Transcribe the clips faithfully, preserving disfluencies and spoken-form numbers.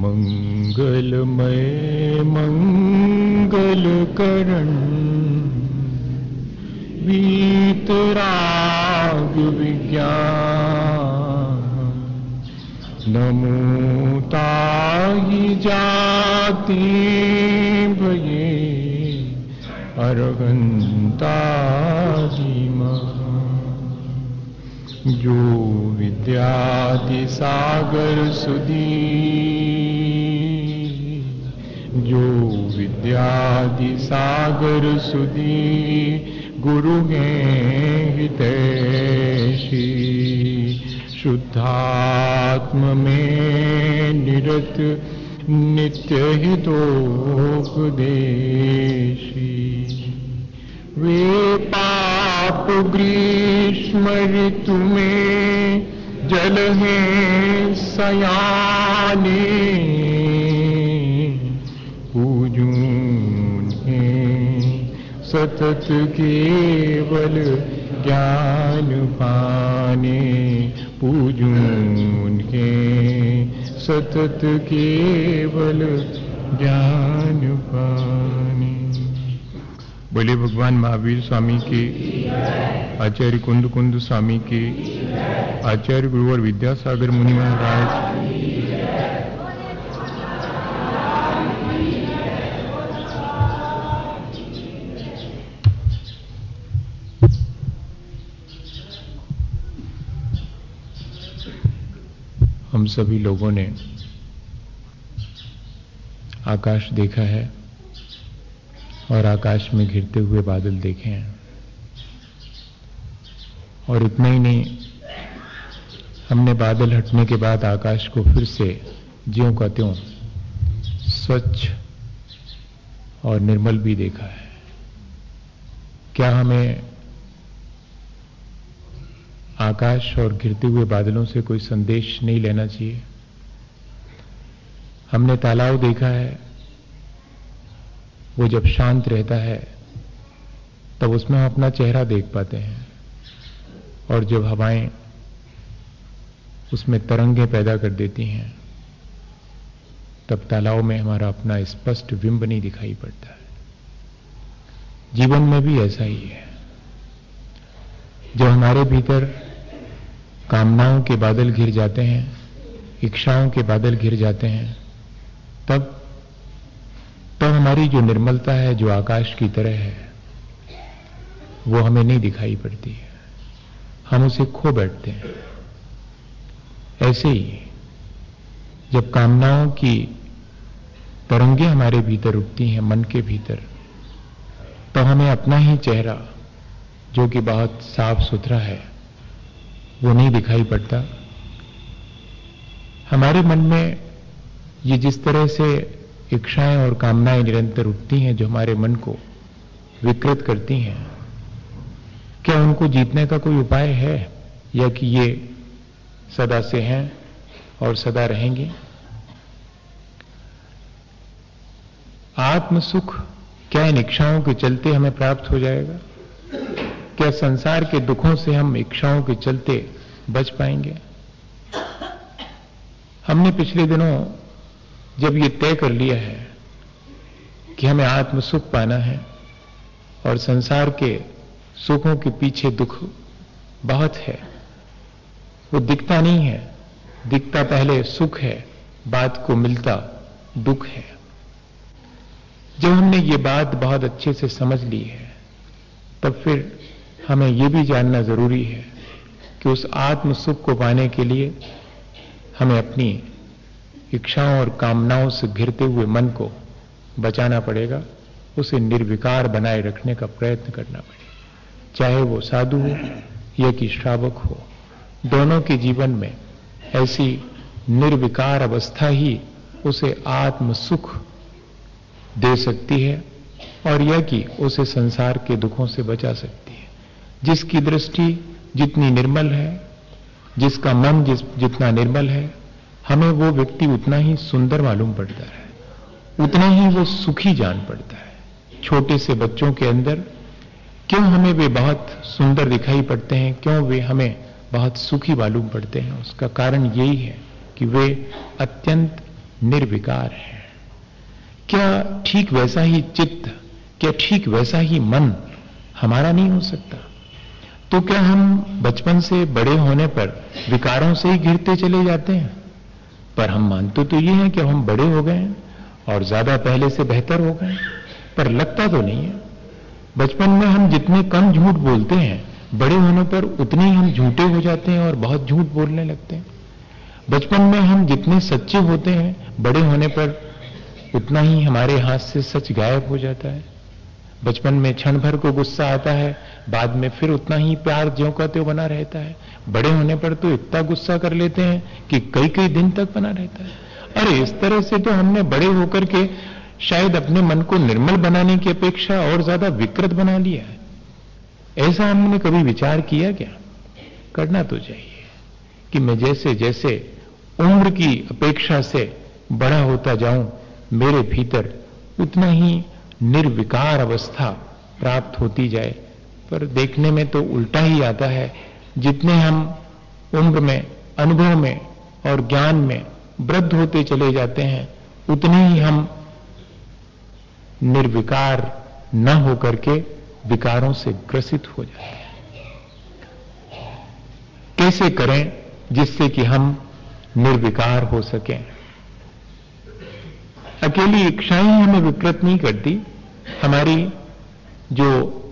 मंगलमय मंगल करण वीतराग विज्ञान नमो ताहि जाति भये अरहंतादिमा जो विद्यादि सागर सुधी जो विद्यादि सागर सुधी गुरु हैं हितैषी शुद्धात्म में निरत नित्य हितोपदेशी वे पाप ग्रीष्म ऋतु में जल हैं सयाने पूजूं हैं सतत केवल ज्ञान पाने पूजूं हैं सतत केवल ज्ञान पाने। बोले भगवान महावीर स्वामी के, आचार्य कुंद कुंद स्वामी के, आचार्य गुरु और विद्यासागर मुनि महाराज, हम सभी लोगों ने आकाश देखा है और आकाश में घिरते हुए बादल देखे हैं, और इतना ही नहीं, हमने बादल हटने के बाद आकाश को फिर से ज्यों का त्यों स्वच्छ और निर्मल भी देखा है। क्या हमें आकाश और घिरते हुए बादलों से कोई संदेश नहीं लेना चाहिए? हमने तालाब देखा है, वो जब शांत रहता है तब उसमें हम अपना चेहरा देख पाते हैं, और जब हवाएं उसमें तरंगें पैदा कर देती हैं तब तालाब में हमारा अपना स्पष्ट बिंब नहीं दिखाई पड़ता है। जीवन में भी ऐसा ही है। जब हमारे भीतर कामनाओं के बादल घिर जाते हैं, इच्छाओं के बादल घिर जाते हैं, तब तब हमारी जो निर्मलता है, जो आकाश की तरह है, वो हमें नहीं दिखाई पड़ती है, हम उसे खो बैठते हैं। ऐसे ही जब कामनाओं की तरंगे हमारे भीतर उठती हैं, मन के भीतर, तो हमें अपना ही चेहरा, जो कि बहुत साफ सुथरा है, वो नहीं दिखाई पड़ता। हमारे मन में ये जिस तरह से इच्छाएं और कामनाएं निरंतर उठती हैं, जो हमारे मन को विकृत करती हैं, क्या उनको जीतने का कोई उपाय है, या कि ये सदा से हैं और सदा रहेंगी? आत्म सुख क्या इन इच्छाओं के चलते हमें प्राप्त हो जाएगा? क्या संसार के दुखों से हम इच्छाओं के चलते बच पाएंगे? हमने पिछले दिनों जब ये तय कर लिया है कि हमें आत्म सुख पाना है, और संसार के सुखों के पीछे दुख बहुत है, वो दिखता नहीं है, दिखता पहले सुख है, बाद को मिलता दुख है। जब हमने ये बात बहुत अच्छे से समझ ली है, तब फिर हमें यह भी जानना जरूरी है कि उस आत्म सुख को पाने के लिए हमें अपनी इच्छाओं और कामनाओं से घिरते हुए मन को बचाना पड़ेगा, उसे निर्विकार बनाए रखने का प्रयत्न करना पड़ेगा। चाहे वो साधु हो या कि श्रावक हो, दोनों के जीवन में ऐसी निर्विकार अवस्था ही उसे आत्म सुख दे सकती है, और यह कि उसे संसार के दुखों से बचा सकती है। जिसकी दृष्टि जितनी निर्मल है, जिसका मन जिस जितना निर्मल है, हमें वो व्यक्ति उतना ही सुंदर मालूम पड़ता है, उतना ही वो सुखी जान पड़ता है। छोटे से बच्चों के अंदर क्यों हमें वे बहुत सुंदर दिखाई पड़ते हैं, क्यों वे हमें बहुत सुखी मालूम पड़ते हैं? उसका कारण यही है कि वे अत्यंत निर्विकार है। क्या ठीक वैसा ही चित्त, क्या ठीक वैसा ही मन हमारा नहीं हो सकता? तो क्या हम बचपन से बड़े होने पर विकारों से ही घिरते चले जाते हैं? पर हम मानते तो ये हैं कि हम बड़े हो गए हैं और ज्यादा पहले से बेहतर हो गए, पर लगता तो नहीं है। बचपन में हम जितने कम झूठ बोलते हैं, बड़े होने पर उतने ही हम झूठे हो जाते हैं और बहुत झूठ बोलने लगते हैं। बचपन में हम जितने सच्चे होते हैं, बड़े होने पर उतना ही हमारे हाथ से सच गायब हो जाता है। बचपन में क्षण भर को गुस्सा आता है, बाद में फिर उतना ही प्यार ज्यों का त्यों बना रहता है। बड़े होने पर तो इतना गुस्सा कर लेते हैं कि कई कई दिन तक बना रहता है। अरे इस तरह से तो हमने बड़े होकर के शायद अपने मन को निर्मल बनाने की अपेक्षा और ज्यादा विकृत बना लिया है। ऐसा हमने कभी विचार किया क्या? करना तो चाहिए कि मैं जैसे जैसे उम्र की अपेक्षा से बड़ा होता जाऊं, मेरे भीतर उतना ही निर्विकार अवस्था प्राप्त होती जाए। पर देखने में तो उल्टा ही आता है। जितने हम उम्र में, अनुभव में और ज्ञान में वृद्ध होते चले जाते हैं, उतने ही हम निर्विकार न होकर के विकारों से ग्रसित हो जाते हैं। कैसे करें जिससे कि हम निर्विकार हो सकें? अकेली इच्छाएं ही हमें विकृत नहीं करती, हमारी जो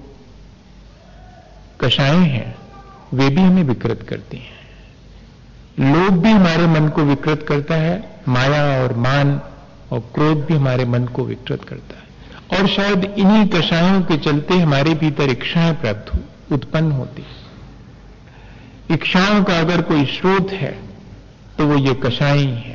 कषाएं हैं वे भी हमें विकृत करती हैं। लोभ भी हमारे मन को विकृत करता है, माया और मान और क्रोध भी हमारे मन को विकृत करता है। और शायद इन्हीं कषायों के चलते हमारे भीतर इच्छाएं प्राप्त हो, उत्पन्न होती। इच्छाओं का अगर कोई स्रोत है तो वो ये कषाय ही है।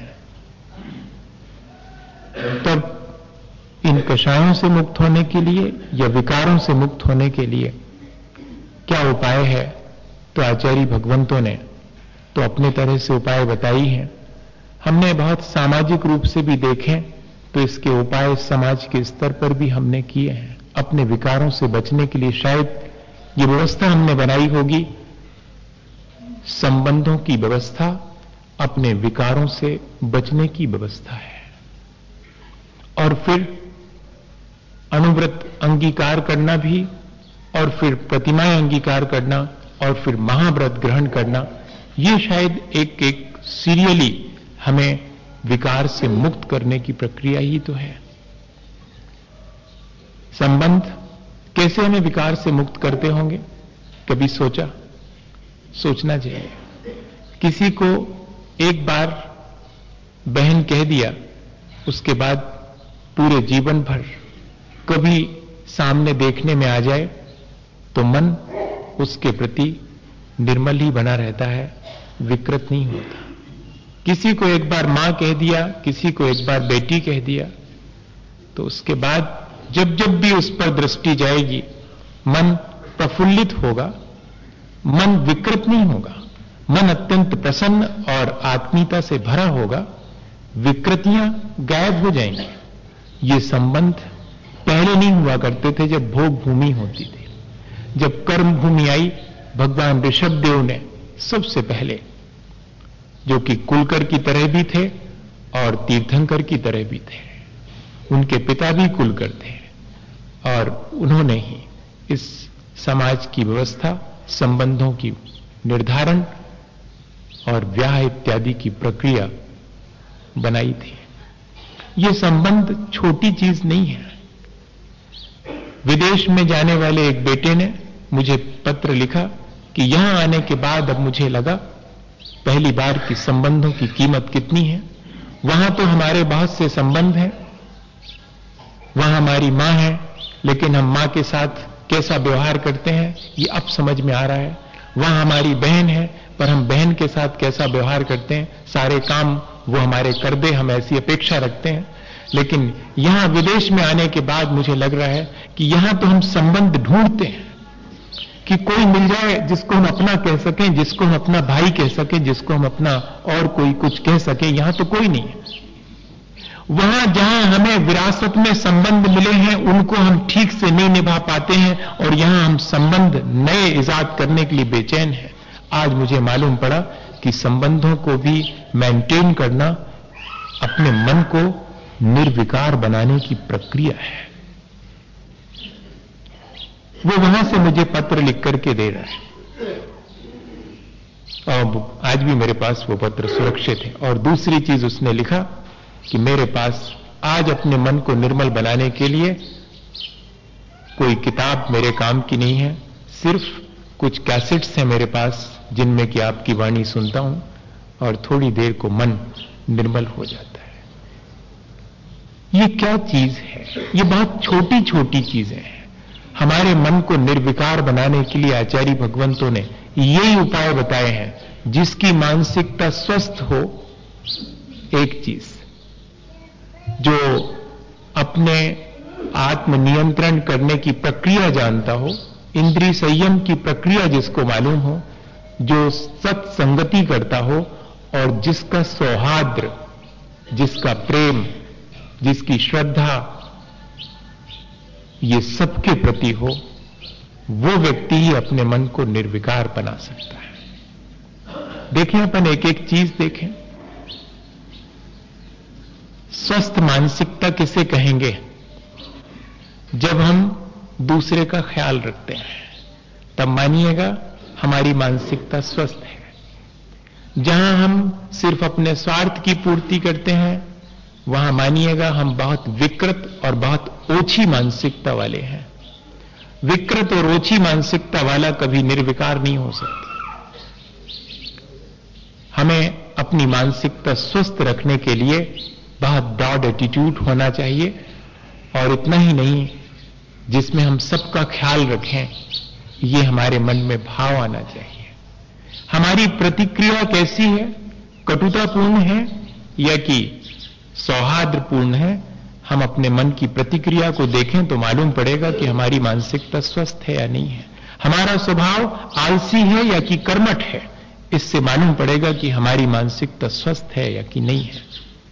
तब इन कषायों से मुक्त होने के लिए या विकारों से मुक्त होने के लिए क्या उपाय है? तो आचार्य भगवंतों ने तो अपने तरह से उपाय बताई हैं। हमने बहुत सामाजिक रूप से भी देखें तो इसके उपाय समाज के स्तर पर भी हमने किए हैं। अपने विकारों से बचने के लिए शायद ये व्यवस्था हमने बनाई होगी, संबंधों की व्यवस्था अपने विकारों से बचने की व्यवस्था है। और फिर अनुव्रत अंगीकार करना भी, और फिर प्रतिमाएं अंगीकार करना, और फिर महाव्रत ग्रहण करना, ये शायद एक एक सीरियली हमें विकार से मुक्त करने की प्रक्रिया ही तो है। संबंध कैसे हमें विकार से मुक्त करते होंगे, कभी सोचा? सोचना चाहिए। किसी को एक बार बहन कह दिया, उसके बाद पूरे जीवन भर कभी सामने देखने में आ जाए तो मन उसके प्रति निर्मल ही बना रहता है, विकृत नहीं होता। किसी को एक बार मां कह दिया, किसी को एक बार बेटी कह दिया, तो उसके बाद जब जब भी उस पर दृष्टि जाएगी मन प्रफुल्लित होगा, मन विकृत नहीं होगा, मन अत्यंत प्रसन्न और आत्मीयता से भरा होगा, विकृतियां गायब हो जाएंगी। ये संबंध पहले नहीं हुआ करते थे जब भोग भूमि होती थी। जब कर्म भूमि आई, भगवान ऋषभदेव ने सबसे पहले, जो कि कुलकर की तरह भी थे और तीर्थंकर की तरह भी थे, उनके पिता भी कुलकर थे, और उन्होंने ही इस समाज की व्यवस्था, संबंधों की निर्धारण और ब्याह इत्यादि की प्रक्रिया बनाई थी। ये संबंध छोटी चीज नहीं है। विदेश में जाने वाले एक बेटे ने मुझे पत्र लिखा कि यहां आने के बाद अब मुझे लगा पहली बार कि संबंधों की कीमत कितनी है। वहां तो हमारे बहुत से संबंध हैं, वहां हमारी मां है, लेकिन हम मां के साथ कैसा व्यवहार करते हैं ये अब समझ में आ रहा है। वहां हमारी बहन है, पर हम बहन के साथ कैसा व्यवहार करते हैं, सारे काम वो हमारे कर दे, हम ऐसी अपेक्षा रखते हैं। लेकिन यहां विदेश में आने के बाद मुझे लग रहा है कि यहां तो हम संबंध ढूंढते हैं कि कोई मिल जाए जिसको हम अपना कह सकें, जिसको हम अपना भाई कह सकें, जिसको हम अपना और कोई कुछ कह सकें। यहां तो कोई नहीं है। वहां जहां हमें विरासत में संबंध मिले हैं उनको हम ठीक से नहीं निभा पाते हैं, और यहां हम संबंध नए इजाद करने के लिए बेचैन हैं। आज मुझे मालूम पड़ा कि संबंधों को भी मेंटेन करना अपने मन को निर्विकार बनाने की प्रक्रिया है। वो वहां से मुझे पत्र लिख करके दे रहा है और आज भी मेरे पास वो पत्र सुरक्षित है। और दूसरी चीज उसने लिखा कि मेरे पास आज अपने मन को निर्मल बनाने के लिए कोई किताब मेरे काम की नहीं है, सिर्फ कुछ कैसेट्स हैं मेरे पास जिनमें कि आपकी वाणी सुनता हूं और थोड़ी देर को मन निर्मल हो जाता है। ये क्या चीज है? ये बहुत छोटी छोटी चीजें हैं। हमारे मन को निर्विकार बनाने के लिए आचार्य भगवंतों ने यही उपाय बताए हैं, जिसकी मानसिकता स्वस्थ हो। एक चीज जो अपने आत्म नियंत्रण करने की प्रक्रिया जानता हो, इंद्रिय संयम की प्रक्रिया जिसको मालूम हो, जो सत्संगति करता हो और जिसका सौहार्द्र, जिसका प्रेम, जिसकी श्रद्धा ये सबके प्रति हो, वो व्यक्ति ही अपने मन को निर्विकार बना सकता है। देखें, अपन एक एक चीज देखें। स्वस्थ मानसिकता किसे कहेंगे? जब हम दूसरे का ख्याल रखते हैं तब मानिएगा हमारी मानसिकता स्वस्थ है। जहां हम सिर्फ अपने स्वार्थ की पूर्ति करते हैं वहां मानिएगा हम बहुत विकृत और बहुत ओछी मानसिकता वाले हैं। विकृत और ओछी मानसिकता वाला कभी निर्विकार नहीं हो सकता। हमें अपनी मानसिकता स्वस्थ रखने के लिए बहुत ब्रॉड एटीट्यूड होना चाहिए और इतना ही नहीं, जिसमें हम सबका ख्याल रखें, ये हमारे मन में भाव आना चाहिए। हमारी प्रतिक्रिया कैसी है? कटुतापूर्ण है या कि सौहार्दपूर्ण है? हम अपने मन की प्रतिक्रिया को देखें तो मालूम पड़ेगा कि हमारी मानसिकता स्वस्थ है या नहीं है। हमारा स्वभाव आलसी है या कि कर्मठ है, इससे मालूम पड़ेगा कि हमारी मानसिकता स्वस्थ है या कि नहीं है।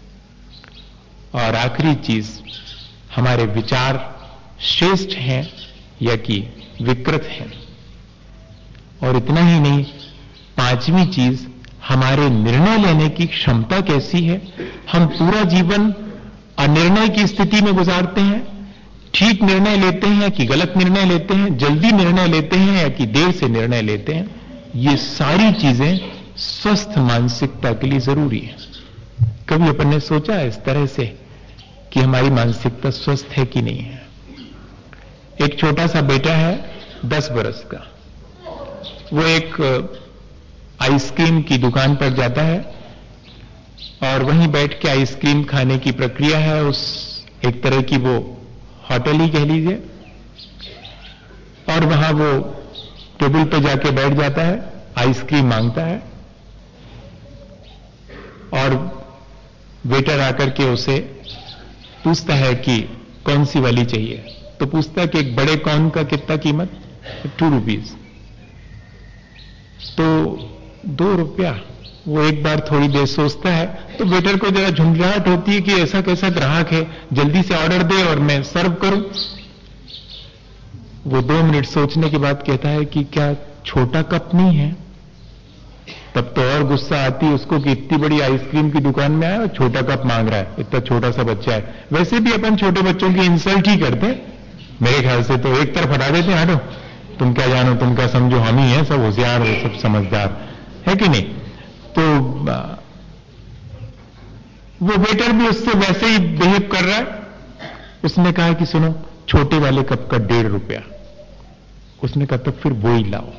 और आखिरी चीज, हमारे विचार श्रेष्ठ हैं या कि विकृत हैं। और इतना ही नहीं, पांचवी चीज, हमारे निर्णय लेने की क्षमता कैसी है? हम पूरा जीवन अनिर्णय की स्थिति में गुजारते हैं, ठीक निर्णय लेते हैं कि गलत निर्णय लेते हैं, जल्दी निर्णय लेते हैं या कि देर से निर्णय लेते हैं। ये सारी चीजें स्वस्थ मानसिकता के लिए जरूरी है। कभी अपन ने सोचा इस तरह से कि हमारी मानसिकता स्वस्थ है कि नहीं है? एक छोटा सा बेटा है दस बरस का, वो एक आइसक्रीम की दुकान पर जाता है और वहीं बैठ के आइसक्रीम खाने की प्रक्रिया है। उस एक तरह की वो होटल ही कह लीजिए, और वहां वो टेबल पे जाके बैठ जाता है, आइसक्रीम मांगता है और वेटर आकर के उसे पूछता है कि कौन सी वाली चाहिए। तो पूछता है कि एक बड़े कौन का कितना कीमत? Two rupees. तो दो रुपया। वो एक बार थोड़ी देर सोचता है तो वेटर को जरा झुंझलाहट होती है कि ऐसा कैसा ग्राहक है, जल्दी से ऑर्डर दे और मैं सर्व करूं। वो दो मिनट सोचने के बाद कहता है कि क्या छोटा कप नहीं है? तब तो और गुस्सा आती है उसको कि इतनी बड़ी आइसक्रीम की दुकान में आया और छोटा कप मांग रहा है, इतना छोटा सा बच्चा है। वैसे भी अपन छोटे बच्चों की इंसल्ट ही करते, मेरे ख्याल से तो एक तरफ हटा देते हैं, हटो तुम क्या जानो, तुम क्या समझो, हम ही हैं सब होशियार, सब समझदार, है कि नहीं? तो वो वेटर भी उससे वैसे ही बिहेव कर रहा है। उसने कहा कि सुनो, छोटे वाले कप का डेढ़ रुपया। उसने कहा तब फिर वो ही लाओ,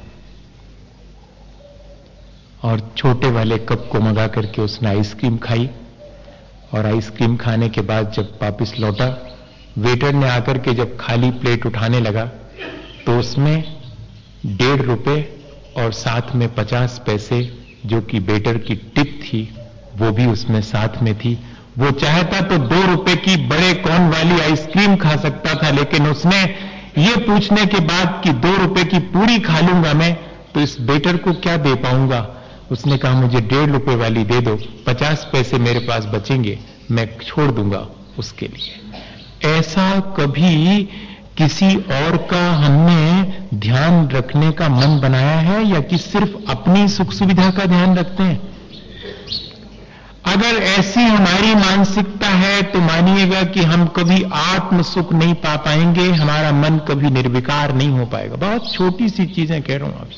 और छोटे वाले कप को मंगा करके उसने आइसक्रीम खाई। और आइसक्रीम खाने के बाद जब वापिस लौटा, वेटर ने आकर के जब खाली प्लेट उठाने लगा तो उसमें डेढ़ रुपए और साथ में पचास पैसे जो कि वेटर की टिप थी वो भी उसमें साथ में थी। वो चाहता तो दो रुपए की बड़े कौन वाली आइसक्रीम खा सकता था, लेकिन उसने ये पूछने के बाद कि दो रुपए की पूरी खा लूंगा मैं तो इस वेटर को क्या दे पाऊंगा, उसने कहा मुझे डेढ़ रुपए वाली दे दो, पचास पैसे मेरे पास बचेंगे, मैं छोड़ दूंगा उसके लिए। ऐसा कभी किसी और का हमने ध्यान रखने का मन बनाया है या कि सिर्फ अपनी सुख सुविधा का ध्यान रखते हैं? अगर ऐसी हमारी मानसिकता है तो मानिएगा कि हम कभी आत्म सुख नहीं पा पाएंगे, हमारा मन कभी निर्विकार नहीं हो पाएगा। बहुत छोटी सी चीजें कह रहा हूं आपसे।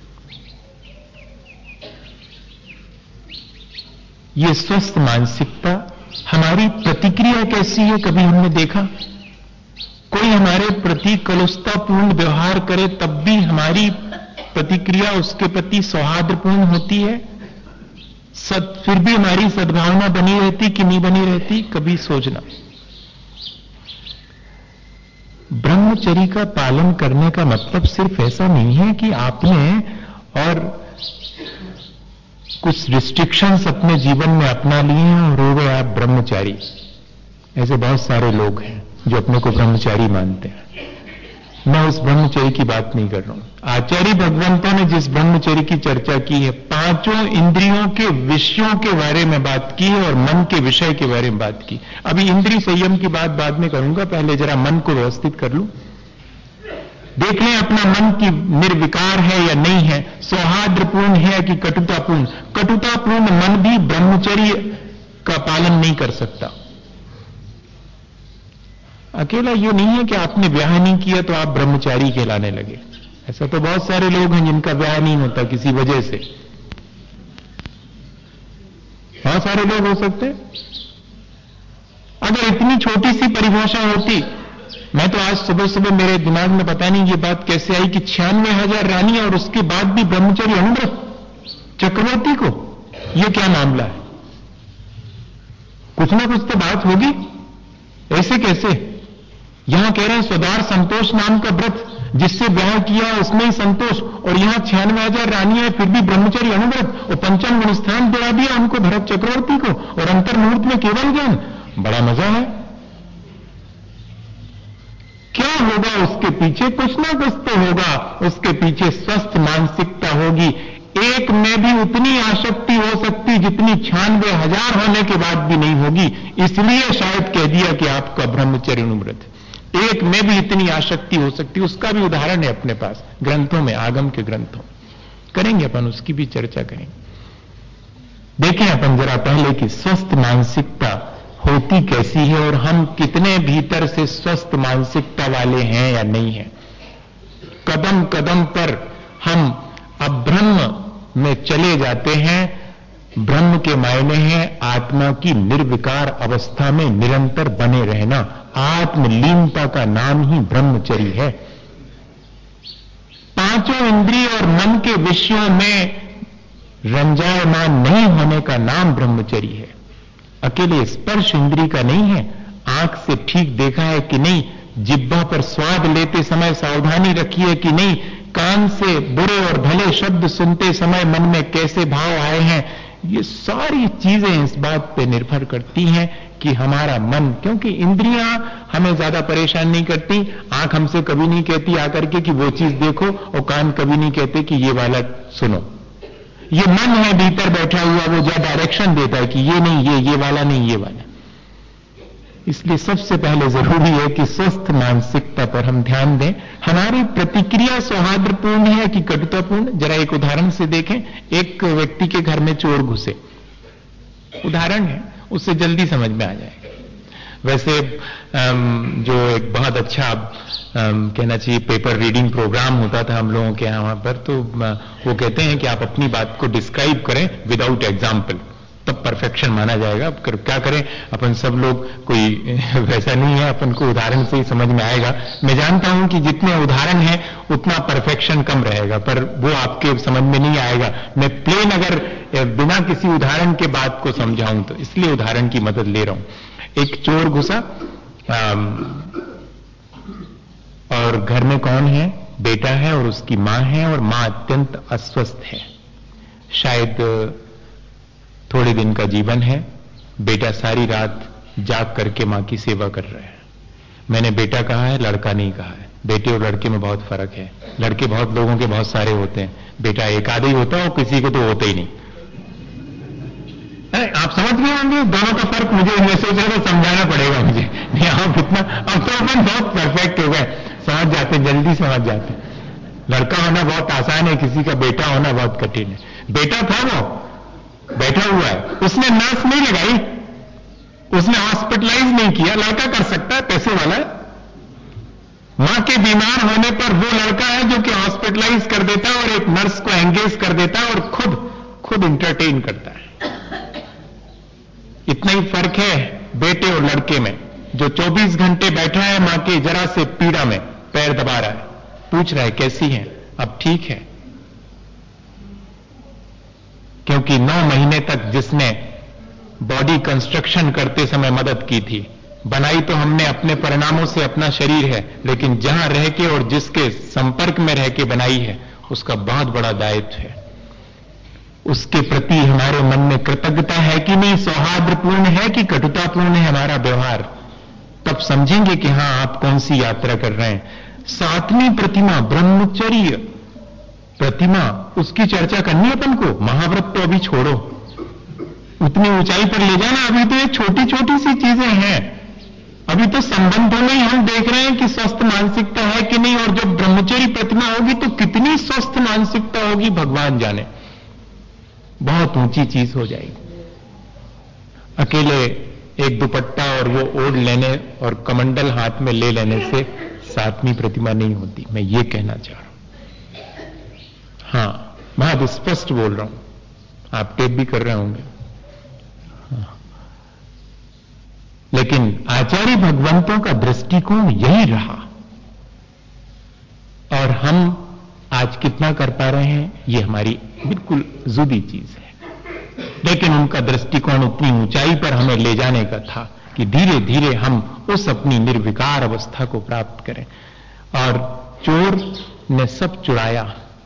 ये स्वस्थ मानसिकता, हमारी प्रतिक्रिया कैसी है कभी हमने देखा? कोई हमारे प्रति कलुषतापूर्ण व्यवहार करे तब भी हमारी प्रतिक्रिया उसके प्रति सौहार्दपूर्ण होती है, सद फिर भी हमारी सद्भावना बनी रहती कि नहीं बनी रहती? कभी सोचना। ब्रह्मचर्य का पालन करने का मतलब सिर्फ ऐसा नहीं है कि आपने और कुछ रिस्ट्रिक्शंस अपने जीवन में अपना लिए हैं और हो गए आप ब्रह्मचारी। ऐसे बहुत सारे लोग हैं जो अपने को ब्रह्मचारी मानते हैं। मैं उस ब्रह्मचर्य की बात नहीं कर रहा हूं। आचार्य भगवंतों ने जिस ब्रह्मचर्य की चर्चा की है, पांचों इंद्रियों के विषयों के बारे में बात की है और मन के विषय के बारे में बात की। अभी इंद्रिय संयम की बात बाद में करूंगा, पहले जरा मन को व्यवस्थित कर लूं। देख लें अपना मन की निर्विकार है या नहीं है, सौहार्दपूर्ण है कि कटुतापूर्ण। कटुतापूर्ण मन भी ब्रह्मचर्य का पालन नहीं कर सकता। अकेला ये नहीं है कि आपने ब्याह नहीं किया तो आप ब्रह्मचारी कहलाने लगे। ऐसा तो बहुत सारे लोग हैं जिनका ब्याह नहीं होता किसी वजह से। बहुत सारे लोग हो सकते हैं। अगर इतनी छोटी सी परिभाषा होती, मैं तो आज सुबह सुबह मेरे दिमाग में पता नहीं ये बात कैसे आई कि छियानवे हजार रानी और उसके बाद भी ब्रह्मचर्य अनुव्रत चक्रवर्ती को, ये क्या मामला है? कुछ ना कुछ तो बात होगी। ऐसे कैसे? यहां कह रहे हैं स्वदार संतोष नाम का व्रत, जिससे ब्याह किया उसमें ही संतोष, और यहां छियानवे हजार रानी है फिर भी ब्रह्मचर्य अनुव्रत, और पंचम गुण स्थान दिला दिया उनको भरत चक्रवर्ती को, और अंतर मुहूर्त में केवल ज्ञान। बड़ा मजा है। क्या होगा उसके पीछे? कुछ ना कुछ तो होगा। उसके पीछे स्वस्थ मानसिकता होगी। एक में भी उतनी आसक्ति हो सकती जितनी छियानवे हजार होने के बाद भी नहीं होगी। इसलिए शायद कह दिया कि आपका ब्रह्मचर्य अनुव्रत। एक में भी इतनी आसक्ति हो सकती, उसका भी उदाहरण है अपने पास ग्रंथों में, आगम के ग्रंथों। करेंगे अपन, उसकी भी चर्चा करेंगे। देखें अपन जरा पहले कि स्वस्थ मानसिकता होती कैसी है और हम कितने भीतर से स्वस्थ मानसिकता वाले हैं या नहीं हैं। कदम कदम पर हम अब ब्रह्म में चले जाते हैं। ब्रह्म के मायने हैं आत्मा की निर्विकार अवस्था में निरंतर बने रहना। आत्मलीनता का नाम ही ब्रह्मचर्य है। पांचों इंद्रिय और मन के विषयों में रंजायमान नहीं होने का नाम ब्रह्मचर्य है। अकेले स्पर्श इंद्रिय का नहीं है। आंख से ठीक देखा है कि नहीं, जिह्वा पर स्वाद लेते समय सावधानी रखी है कि नहीं, कान से बुरे और भले शब्द सुनते समय मन में कैसे भाव आए हैं, ये सारी चीजें इस बात पे निर्भर करती हैं कि हमारा मन, क्योंकि इंद्रियां हमें ज्यादा परेशान नहीं करती। आंख हमसे कभी नहीं कहती आकर के कि वो चीज देखो, और कान कभी नहीं कहते कि ये वाला सुनो। ये मन है भीतर बैठा हुआ, वो जो डायरेक्शन देता है कि ये नहीं, ये ये वाला नहीं, ये वाला। इसलिए सबसे पहले जरूरी है कि स्वस्थ मानसिकता पर हम ध्यान दें। हमारी प्रतिक्रिया सौहार्दपूर्ण है कि कटुतापूर्ण? जरा एक उदाहरण से देखें। एक व्यक्ति के घर में चोर घुसे, उदाहरण है, उससे जल्दी समझ में आ जाएगा। वैसे जो एक बहुत अच्छा कहना चाहिए पेपर रीडिंग प्रोग्राम होता था हम लोगों के यहाँ वहां पर, तो वो कहते हैं कि आप अपनी बात को डिस्क्राइब करें विदाउट एग्जाम्पल, तब परफेक्शन माना जाएगा। क्या करें, अपन सब लोग कोई वैसा नहीं है, अपन को उदाहरण से ही समझ में आएगा। मैं जानता हूं कि जितने उदाहरण हैं उतना परफेक्शन कम रहेगा, पर वो आपके समझ में नहीं आएगा। मैं प्लेन अगर बिना किसी उदाहरण के बात को समझाऊं तो, इसलिए उदाहरण की मदद ले रहा हूं। एक चोर घुसा और घर में कौन है? बेटा है और उसकी मां है, और मां अत्यंत अस्वस्थ है। शायद थोड़े दिन का जीवन है। बेटा सारी रात जाग करके मां की सेवा कर रहा है। मैंने बेटा कहा है, लड़का नहीं कहा है। बेटे और लड़के में बहुत फर्क है। लड़के बहुत लोगों के बहुत सारे होते हैं, बेटा एक आधा ही होता है और किसी को तो होता ही नहीं। आप समझ गए होंगे दोनों का फर्क। मुझे मैं सोच रहा था समझाना पड़ेगा मुझे, नहीं आप इतना, अब तो अपन बहुत परफेक्ट हो गए, समझ जाते, जल्दी समझ जाते। लड़का होना बहुत आसान है, किसी का बेटा होना बहुत कठिन है। बेटा था वो, बैठा हुआ है, उसने नर्स नहीं लगाई, उसने हॉस्पिटलाइज नहीं किया। लड़का कर सकता है, पैसे वाला है। मां के बीमार होने पर वो लड़का है जो कि हॉस्पिटलाइज कर देता है और एक नर्स को एंगेज कर देता है और खुद खुद इंटरटेन करता है। इतना ही फर्क है बेटे और लड़के में। जो चौबीस घंटे बैठा है मां के जरा से पीड़ा में, पैर दबा रहा है, पूछ रहा है कैसी है, अब ठीक है। क्योंकि नौ महीने तक जिसने बॉडी कंस्ट्रक्शन करते समय मदद की थी, बनाई तो हमने अपने परिणामों से अपना शरीर है, लेकिन जहां रह के और जिसके संपर्क में रह के बनाई है, उसका बहुत बड़ा दायित्व है। उसके प्रति हमारे मन में कृतज्ञता है कि नहीं, सौहार्दपूर्ण है कि कटुतापूर्ण है हमारा व्यवहार। तब समझेंगे कि हां आप कौन सी यात्रा कर रहे हैं। सातवीं प्रतिमा ब्रह्मचर्य प्रतिमा, उसकी चर्चा करनी अपन को। महाव्रत तो अभी छोड़ो, उतनी ऊंचाई पर ले जाना। अभी तो ये छोटी छोटी सी चीजें हैं। अभी तो संबंधों में ही हम देख रहे हैं कि स्वस्थ मानसिकता है कि नहीं, और जब ब्रह्मचर्य प्रतिमा होगी तो कितनी स्वस्थ मानसिकता होगी भगवान जाने। बहुत ऊंची चीज हो जाएगी। अकेले एक दुपट्टा और वो ओढ़ लेने और कमंडल हाथ में ले लेने से सातवीं प्रतिमा नहीं होती। मैं ये कहना चाह रहा हूं। हां, बहुत स्पष्ट बोल रहा हूं, आप टेप भी कर रहे होंगे। हाँ। लेकिन आचार्य भगवंतों का दृष्टिकोण यही रहा, और हम आज कितना कर पा रहे हैं ये हमारी बिल्कुल जुदी चीज है। लेकिन उनका दृष्टिकोण उतनी ऊंचाई पर हमें ले जाने का था कि धीरे धीरे हम उस अपनी निर्विकार अवस्था को प्राप्त करें। और चोर ने सब चुराया,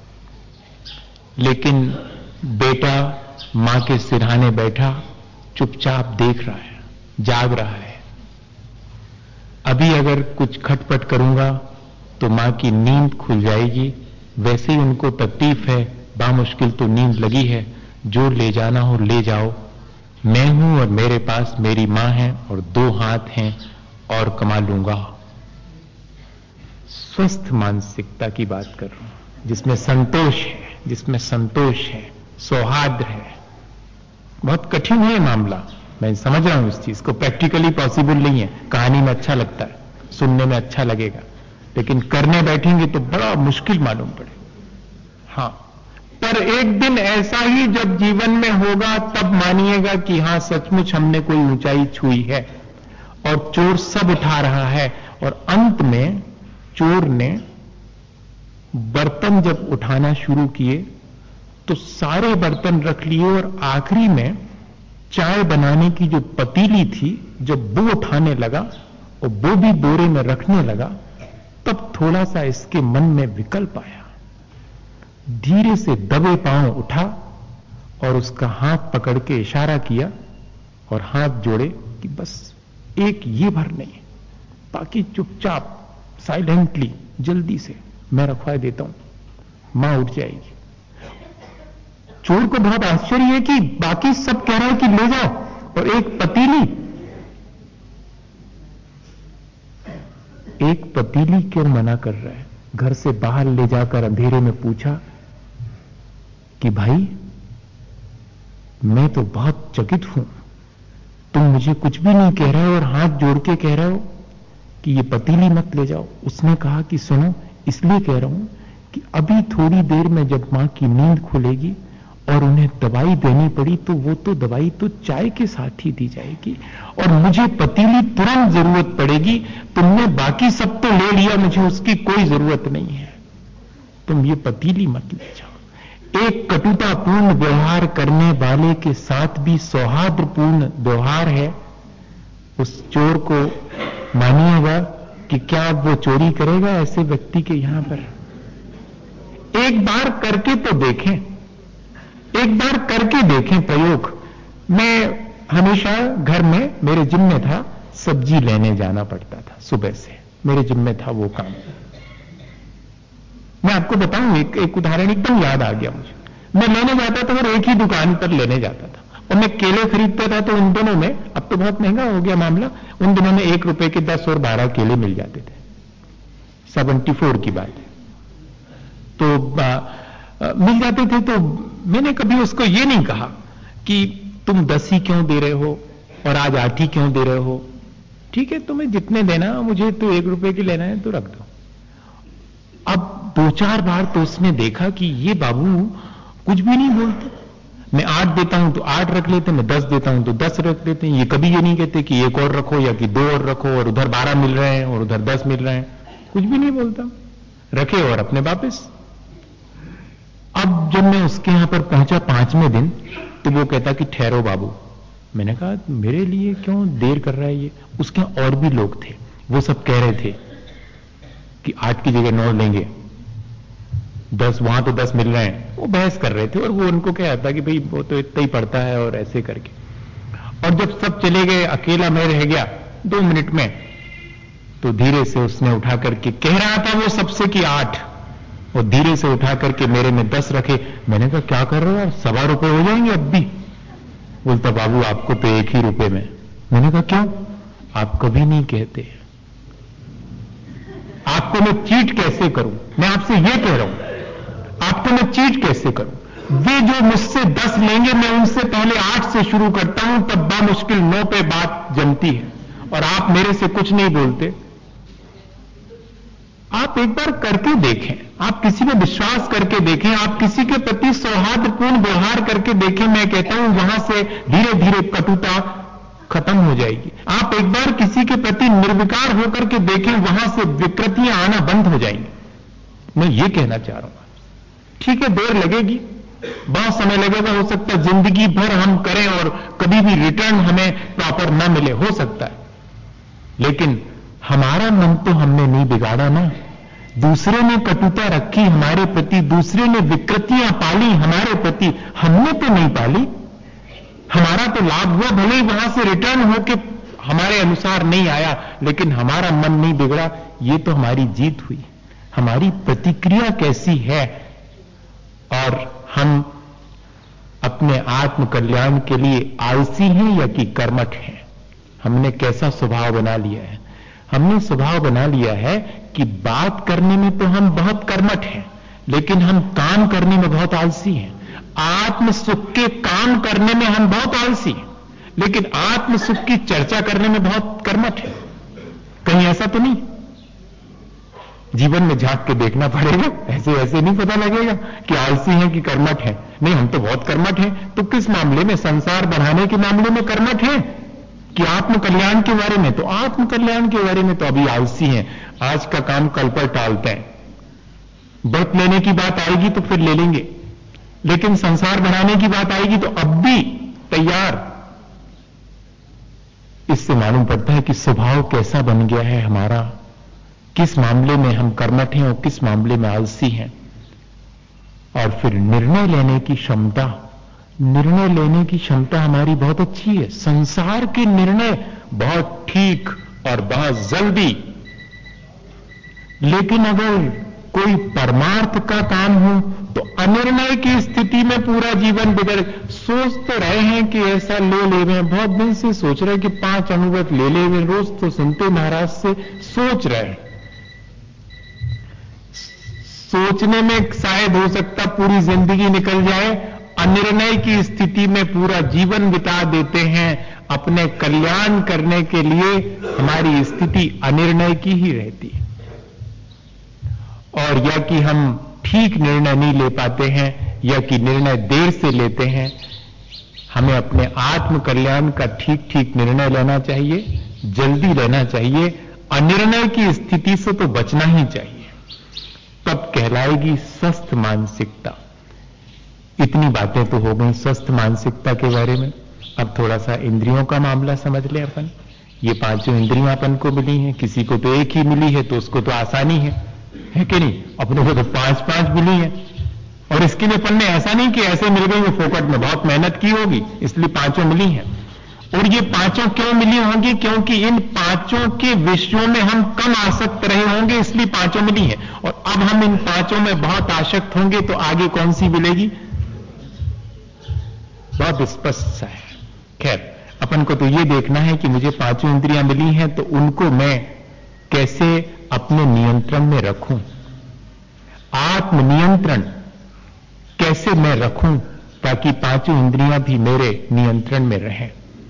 लेकिन बेटा मां के सिरहाने बैठा चुपचाप देख रहा है, जाग रहा है। अभी अगर कुछ खटपट करूंगा तो मां की नींद खुल जाएगी। वैसे ही उनको तकलीफ है, बामुश्किल तो नींद लगी है, जो ले जाना हो ले जाओ। मैं हूं और मेरे पास मेरी मां है और दो हाथ हैं और कमा लूंगा। स्वस्थ मानसिकता की बात कर रहा हूं, जिसमें संतोष है, जिसमें संतोष है, सौहार्द है। बहुत कठिन है मामला, मैं समझ रहा हूं इस चीज को, प्रैक्टिकली पॉसिबल नहीं है। कहानी में अच्छा लगता है, सुनने में अच्छा लगेगा, लेकिन करने बैठेंगे तो बड़ा मुश्किल मालूम पड़े। हां, पर एक दिन ऐसा ही जब जीवन में होगा तब मानिएगा कि हां सचमुच हमने कोई ऊंचाई छुई है। और चोर सब उठा रहा है, और अंत में चोर ने बर्तन जब उठाना शुरू किए तो सारे बर्तन रख लिए, और आखिरी में चाय बनाने की जो पतीली थी जब वो उठाने लगा और वो भी बोरे में रखने लगा, तब थोड़ा सा इसके मन में विकल्प आया। धीरे से दबे पांव उठा और उसका हाथ पकड़ के इशारा किया और हाथ जोड़े कि बस एक ये भर नहीं, बाकी चुपचाप साइलेंटली जल्दी से मैं रखवा देता हूं, मां उठ जाएगी। चोर को बहुत आश्चर्य है कि बाकी सब कह रहे हैं कि ले जाओ, और एक पतीली एक पतीली क्यों मना कर रहा है। घर से बाहर ले जाकर अंधेरे में पूछा कि भाई मैं तो बहुत चकित हूं, तुम मुझे कुछ भी नहीं कह रहे हो और हाथ जोड़ के कह रहे हो कि ये पतीली मत ले जाओ। उसने कहा कि सुनो, इसलिए कह रहा हूं कि अभी थोड़ी देर में जब मां की नींद खुलेगी और उन्हें दवाई देनी पड़ी तो वो तो दवाई तो चाय के साथ ही दी जाएगी, और मुझे पतीली तुरंत जरूरत पड़ेगी। तुमने बाकी सब तो ले लिया, मुझे उसकी कोई जरूरत नहीं है, तुम ये पतीली मत ले जाओ। एक कटुतापूर्ण व्यवहार करने वाले के साथ भी सौहार्दपूर्ण व्यवहार है। उस चोर को मानिएगा कि क्या वो चोरी करेगा ऐसे व्यक्ति के यहां पर? एक बार करके तो देखें, एक बार करके देखें प्रयोग। मैं हमेशा घर में, मेरे जिम्मे था, सब्जी लेने जाना पड़ता था सुबह से, मेरे जिम्मे था वो काम। मैं आपको बताऊं, एक, एक उदाहरण एकदम याद आ गया मुझे। मैं लेने जाता था और एक ही दुकान पर लेने जाता था, और मैं केले खरीदता था तो उन दिनों में, अब तो बहुत महंगा हो गया मामला, उन दिनों में एक रुपए के दस और बारह केले मिल जाते थे। सेवेंटी फोर की बात है। तो आ, आ, मिल जाते थे। तो मैंने कभी उसको ये नहीं कहा कि तुम दस ही क्यों दे रहे हो और आज आठ ही क्यों दे रहे हो? ठीक है, तुम्हें जितने देना, मुझे तो एक रुपए की लेना है तो रख दो। अब दो चार बार तो उसने देखा कि ये बाबू कुछ भी नहीं बोलते। मैं आठ देता हूं तो आठ रख लेते, मैं दस देता हूं तो दस रख लेते हैं। ये कभी ये नहीं कहते कि एक और रखो या कि दो और रखो, और उधर बारह मिल रहे हैं और उधर दस मिल रहे हैं, कुछ भी नहीं बोलता, रखे और अपने वापस। अब जब मैं उसके यहां पर पहुंचा पांचवें दिन, तो वो कहता कि ठहरो बाबू। मैंने कहा मेरे लिए क्यों देर कर रहा है ये? उसके और भी लोग थे, वो सब कह रहे थे कि आठ की जगह नौ लेंगे, दस, वहां तो दस मिल रहे हैं। वो बहस कर रहे थे और वो उनको कह रहा था कि भाई वो तो इतना ही पड़ता है और ऐसे करके। और जब सब चले गए, अकेला मैं रह गया दो मिनट में, तो धीरे से उसने उठा करके, कह रहा था वो सबसे कि आठ, और धीरे से उठा करके मेरे में दस रखे। मैंने कहा क्या कर रहे हो यार, सवा रुपए हो जाएंगे अब भी। बोलता बाबू आपको तो एक ही रुपए में। मैंने कहा क्यों? आप कभी नहीं कहते, आपको मैं चीट कैसे करूं? मैं आपसे यह कह रहा हूं, आपको मैं चीट कैसे करूं? वे जो मुझसे दस लेंगे, मैं उनसे पहले आठ से शुरू करता हूं, तब बामुश्किल नौ पे बात जमती है, और आप मेरे से कुछ नहीं बोलते। आप एक बार करके देखें, आप किसी में विश्वास करके देखें, आप किसी के प्रति सौहार्दपूर्ण व्यवहार करके देखें। मैं कहता हूं वहां से धीरे धीरे कटुता खत्म हो जाएगी। आप एक बार किसी के प्रति निर्विकार होकर के देखें, वहां से विकृतियां आना बंद हो जाएंगी। मैं ये कहना चाह रहा हूं। ठीक है, देर लगेगी, बहुत समय लगेगा, हो सकता है जिंदगी भर हम करें और कभी भी रिटर्न हमें प्रॉपर ना मिले, हो सकता है, लेकिन हमारा मन तो हमने नहीं बिगाड़ा ना। दूसरे ने कटुता रखी हमारे प्रति, दूसरे ने विकृतियां पाली हमारे प्रति, हमने तो नहीं पाली। हमारा तो लाभ हुआ, भले ही वहां से रिटर्न होके हमारे अनुसार नहीं आया, लेकिन हमारा मन नहीं बिगड़ा। ये तो हमारी जीत हुई। हमारी प्रतिक्रिया कैसी है, और हम अपने आत्म कल्याण के लिए आलसी हैं या कि कर्मठ हैं? हमने कैसा स्वभाव बना लिया है? हमने स्वभाव बना लिया है कि बात करने में तो हम बहुत कर्मठ हैं, लेकिन हम काम करने में बहुत आलसी हैं। आत्म सुख के काम करने में हम बहुत आलसी हैं, लेकिन आत्म सुख की चर्चा करने में बहुत कर्मठ हैं। कहीं ऐसा तो नहीं? जीवन में झांक के देखना पड़ेगा, ऐसे ऐसे नहीं पता लगेगा कि आलसी हैं कि कर्मठ हैं। नहीं, हम तो बहुत कर्मठ हैं। तो किस मामले में? संसार बढ़ाने के मामले में कर्मठ हैं कि आत्म कल्याण के बारे में? तो आत्म कल्याण के बारे में तो अभी आलसी हैं। आज का काम कल पर टालते हैं। व्रत लेने की बात आएगी तो फिर ले लेंगे, लेकिन संसार बढ़ाने की बात आएगी तो अब भी तैयार। इससे मालूम पड़ता है कि स्वभाव कैसा बन गया है हमारा, किस मामले में हम कर्मठ हैं और किस मामले में आलसी हैं। और फिर निर्णय लेने की क्षमता, निर्णय लेने की क्षमता हमारी बहुत अच्छी है। संसार के निर्णय बहुत ठीक और बहुत जल्दी, लेकिन अगर कोई परमार्थ का काम हो तो अनिर्णय की स्थिति में पूरा जीवन बिगड़। सोच तो रहे हैं कि ऐसा ले ले रहे हैं, बहुत दिन से सोच रहे हैं कि पांच अनुभव ले ले रहे, रोज तो सुनते महाराज से, सोच रहे हैं। सोचने में शायद हो सकता पूरी जिंदगी निकल जाए, अनिर्णय की स्थिति में पूरा जीवन बिता देते हैं। अपने कल्याण करने के लिए हमारी स्थिति अनिर्णय की ही रहती है, और या कि हम ठीक निर्णय नहीं ले पाते हैं या कि निर्णय देर से लेते हैं। हमें अपने आत्म कल्याण का ठीक ठीक निर्णय लेना चाहिए, जल्दी लेना चाहिए। अनिर्णय की स्थिति से तो बचना ही चाहिए, तब कहलाएगी स्वस्थ मानसिकता। इतनी बातें तो हो गई स्वस्थ मानसिकता के बारे में। अब थोड़ा सा इंद्रियों का मामला समझ लें अपन। ये पांचों इंद्रियां अपन को मिली हैं, किसी को तो एक ही मिली है तो उसको तो आसानी है, है कि नहीं? अपने को तो पांच पांच मिली है, और इसके लिए अपन ने ऐसा नहीं कि ऐसे मिल गई वो फोकट में, बहुत मेहनत की होगी इसलिए पांचों मिली हैं। और ये पांचों क्यों मिली होंगी? क्योंकि इन पांचों के विषयों में हम कम आसक्त रहे होंगे, इसलिए पांचों मिली हैं। और अब हम इन पांचों में बहुत आसक्त होंगे तो आगे कौन सी मिलेगी? बहुत स्पष्ट सा है। खैर, अपन को तो ये देखना है कि मुझे पांचों इंद्रियां मिली हैं तो उनको मैं कैसे अपने नियंत्रण में रखूं, आत्म नियंत्रण कैसे मैं रखूं, ताकि पांचों इंद्रियां भी मेरे नियंत्रण में रहें।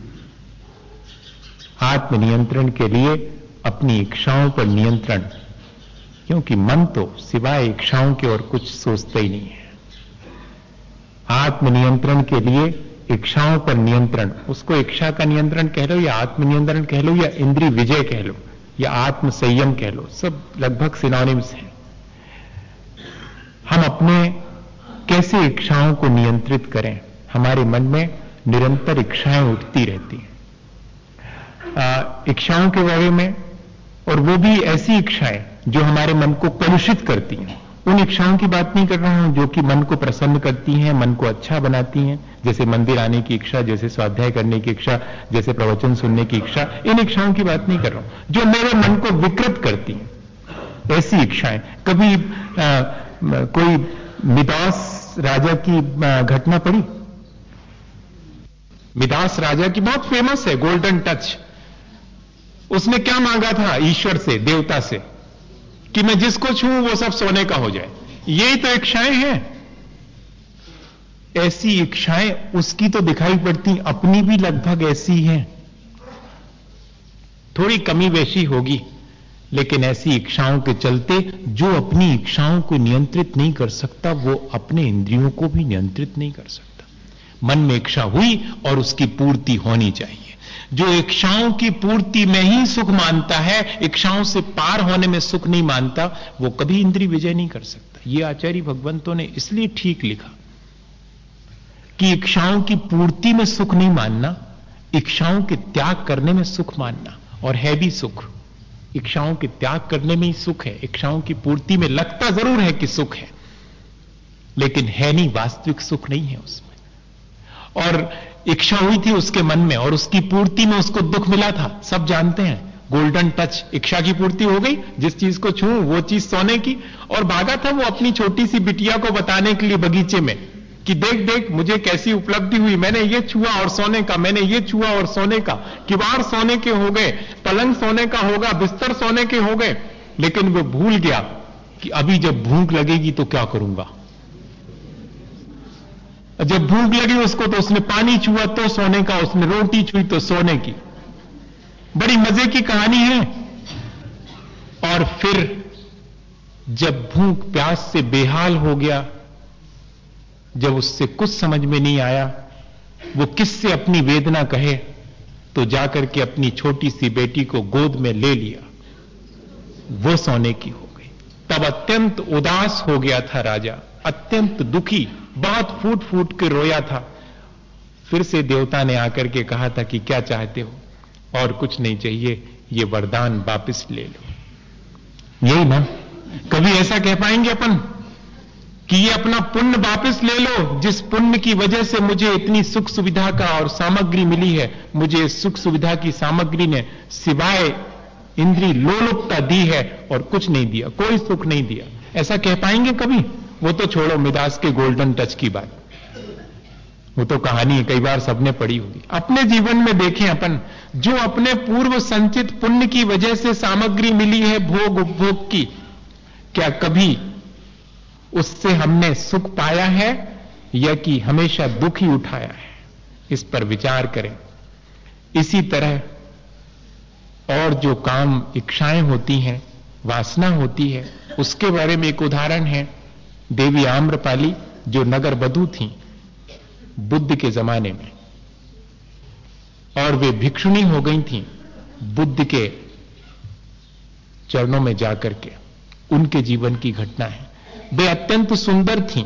आत्मनियंत्रण के लिए अपनी इच्छाओं पर नियंत्रण, क्योंकि मन तो सिवाय इच्छाओं के और कुछ सोचता ही नहीं है। आत्मनियंत्रण के लिए इच्छाओं पर नियंत्रण, उसको इच्छा का नियंत्रण कह लो या आत्मनियंत्रण कह लो या इंद्रिय विजय कह लो या आत्म संयम कह लो, सब लगभग सिनोनिम्स हैं। हम अपने कैसे इच्छाओं को नियंत्रित करें? हमारे मन में निरंतर इच्छाएं उठती रहती हैं इच्छाओं के बारे में, और वो भी ऐसी इच्छाएं जो हमारे मन को कलुषित करती हैं। उन इच्छाओं की बात नहीं कर रहा हूं जो कि मन को प्रसन्न करती हैं, मन को अच्छा बनाती हैं, जैसे मंदिर आने की इच्छा, जैसे स्वाध्याय करने की इच्छा, जैसे प्रवचन सुनने की इच्छा। इन इच्छाओं की बात नहीं कर रहा हूं जो मेरे मन को विकृत करती हैं। ऐसी इच्छाएं, कभी आ, कोई मिदास राजा की घटना पढ़ी? मिदास राजा की बहुत फेमस है, गोल्डन टच। उसने क्या मांगा था ईश्वर से, देवता से, कि मैं जिसको छूऊं वो सब सोने का हो जाए। यही तो इच्छाएं हैं। ऐसी इच्छाएं उसकी तो दिखाई पड़ती, अपनी भी लगभग ऐसी हैं, थोड़ी कमी बेशी होगी, लेकिन ऐसी इच्छाओं के चलते जो अपनी इच्छाओं को नियंत्रित नहीं कर सकता वो अपने इंद्रियों को भी नियंत्रित नहीं कर सकता। मन में इच्छा हुई और उसकी पूर्ति होनी चाहिए। जो इच्छाओं की पूर्ति में ही सुख मानता है, इच्छाओं से पार होने में सुख नहीं मानता, वो कभी इंद्रिय विजय नहीं कर सकता। ये आचार्य भगवंतों ने इसलिए ठीक लिखा कि इच्छाओं की पूर्ति में सुख नहीं मानना, इच्छाओं के त्याग करने में सुख मानना, और है भी सुख। इच्छाओं के त्याग करने में ही सुख है। इच्छाओं की पूर्ति में लगता जरूर है कि सुख है, लेकिन है नहीं, वास्तविक सुख नहीं है उसमें। और इच्छा हुई थी उसके मन में और उसकी पूर्ति में उसको दुख मिला था, सब जानते हैं। गोल्डन टच, इच्छा की पूर्ति हो गई, जिस चीज को छूऊं वो चीज सोने की, और भागा था वो अपनी छोटी सी बिटिया को बताने के लिए बगीचे में कि देख देख मुझे कैसी उपलब्धि हुई, मैंने ये छुआ और सोने का, मैंने ये छुआ और सोने का, किवाड़ सोने के हो गए, पलंग सोने का होगा, बिस्तर सोने के हो गए। लेकिन वो भूल गया कि अभी जब भूख लगेगी तो क्या करूंगा। जब भूख लगी उसको तो उसने पानी छुआ तो सोने का, उसने रोटी छुई तो सोने की। बड़ी मजे की कहानी है। और फिर जब भूख प्यास से बेहाल हो गया, जब उससे कुछ समझ में नहीं आया वो किससे अपनी वेदना कहे, तो जाकर के अपनी छोटी सी बेटी को गोद में ले लिया, वो सोने की हो गई। तब अत्यंत उदास हो गया था राजा, अत्यंत दुखी, बहुत फूट फूट के रोया था। फिर से देवता ने आकर के कहा था कि क्या चाहते हो? और कुछ नहीं चाहिए, ये वरदान वापस ले लो। यही ना, कभी ऐसा कह पाएंगे अपन कि ये अपना पुण्य वापस ले लो, जिस पुण्य की वजह से मुझे इतनी सुख सुविधा का और सामग्री मिली है, मुझे सुख सुविधा की सामग्री ने सिवाय इंद्रिय लोलुपता दी है और कुछ नहीं दिया, कोई सुख नहीं दिया। ऐसा कह पाएंगे कभी? वो तो छोड़ो मिदास के गोल्डन टच की बात, वो तो कहानी है, कई बार सबने पढ़ी होगी। अपने जीवन में देखें अपन, जो अपने पूर्व संचित पुण्य की वजह से सामग्री मिली है भोग उपभोग की, क्या कभी उससे हमने सुख पाया है या कि हमेशा दुख ही उठाया है? इस पर विचार करें। इसी तरह और जो काम इच्छाएं होती हैं, वासना होती है, उसके बारे में एक उदाहरण है। देवी आम्रपाली जो नगर बधू थी बुद्ध के जमाने में, और वे भिक्षुणी हो गई थी बुद्ध के चरणों में जाकर के, उनके जीवन की घटना है। वे अत्यंत सुंदर थीं,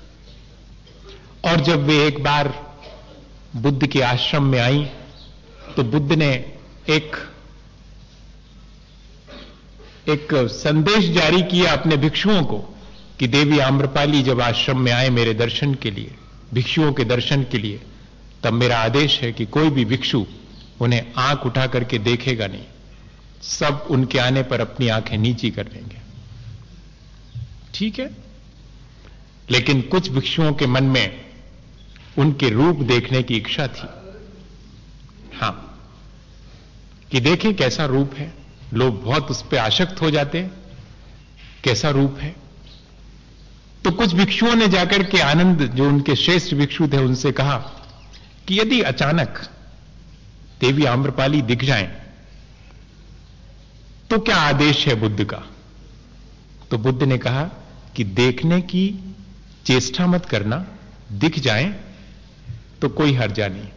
और जब वे एक बार बुद्ध के आश्रम में आई तो बुद्ध ने एक एक संदेश जारी किया अपने भिक्षुओं को कि देवी आम्रपाली जब आश्रम में आए मेरे दर्शन के लिए, भिक्षुओं के दर्शन के लिए, तब मेरा आदेश है कि कोई भी भिक्षु उन्हें आंख उठा करके देखेगा नहीं, सब उनके आने पर अपनी आंखें नीची कर लेंगे। ठीक है, लेकिन कुछ भिक्षुओं के मन में उनके रूप देखने की इच्छा थी, हां, कि देखें कैसा रूप है। लोग बहुत उस पर आसक्त हो जाते हैं, कैसा रूप है। तो कुछ भिक्षुओं ने जाकर के आनंद, जो उनके श्रेष्ठ भिक्षु थे, उनसे कहा कि यदि अचानक देवी आम्रपाली दिख जाएं तो क्या आदेश है बुद्ध का? तो बुद्ध ने कहा कि देखने की चेष्टा मत करना, दिख जाएं तो कोई हर्जा नहीं।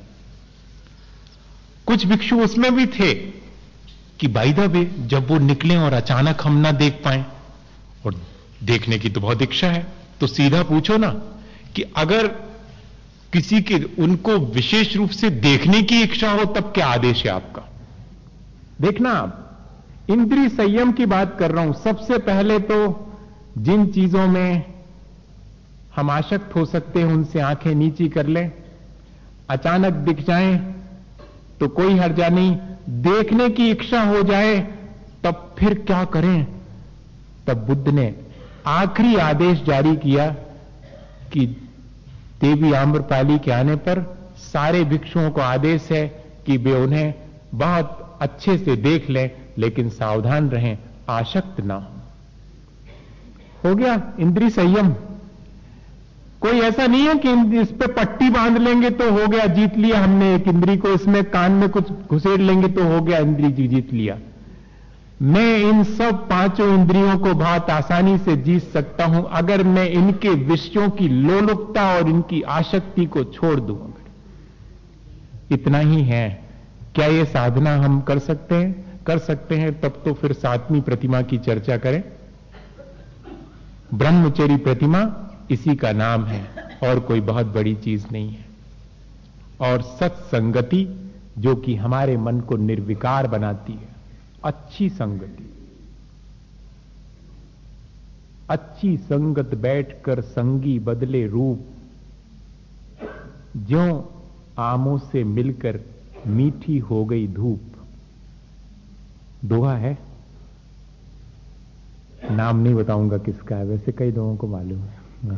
कुछ भिक्षु उसमें भी थे कि बाय द वे जब वो निकले और अचानक हम ना देख पाए, और देखने की तो बहुत इच्छा है, तो सीधा पूछो ना कि अगर किसी के उनको विशेष रूप से देखने की इच्छा हो तब क्या आदेश है आपका? देखना, आप इंद्रिय संयम की बात कर रहा हूं। सबसे पहले तो जिन चीजों में हम आसक्त हो सकते हैं उनसे आंखें नीची कर लें। अचानक दिख जाएं तो कोई हर्जा नहीं, देखने की इच्छा हो जाए तब फिर क्या करें? तब बुद्ध ने आखिरी आदेश जारी किया कि देवी आम्रपाली के आने पर सारे भिक्षुओं को आदेश है कि वे उन्हें बहुत अच्छे से देख लें, लेकिन सावधान रहें, आसक्त ना हो। हो गया इंद्रिय संयम। कोई ऐसा नहीं है कि इस पे पट्टी बांध लेंगे तो हो गया, जीत लिया हमने एक इंद्री को, इसमें कान में कुछ घुसेड़ लेंगे तो हो गया, इंद्री जीत लिया। मैं इन सब पांचों इंद्रियों को बहुत आसानी से जीत सकता हूं अगर मैं इनके विषयों की लोलुपता और इनकी आसक्ति को छोड़ दूं। इतना ही है। क्या ये साधना हम कर सकते हैं? कर सकते हैं। तब तो फिर सातवीं प्रतिमा की चर्चा करें। ब्रह्मचरी प्रतिमा इसी का नाम है और कोई बहुत बड़ी चीज नहीं है। और सत्संगति जो कि हमारे मन को निर्विकार बनाती है, अच्छी संगति। अच्छी संगत बैठकर संगी बदले रूप, ज्यों आमों से मिलकर मीठी हो गई धूप। दोहा है, नाम नहीं बताऊंगा किसका है, वैसे कई लोगों को मालूम है।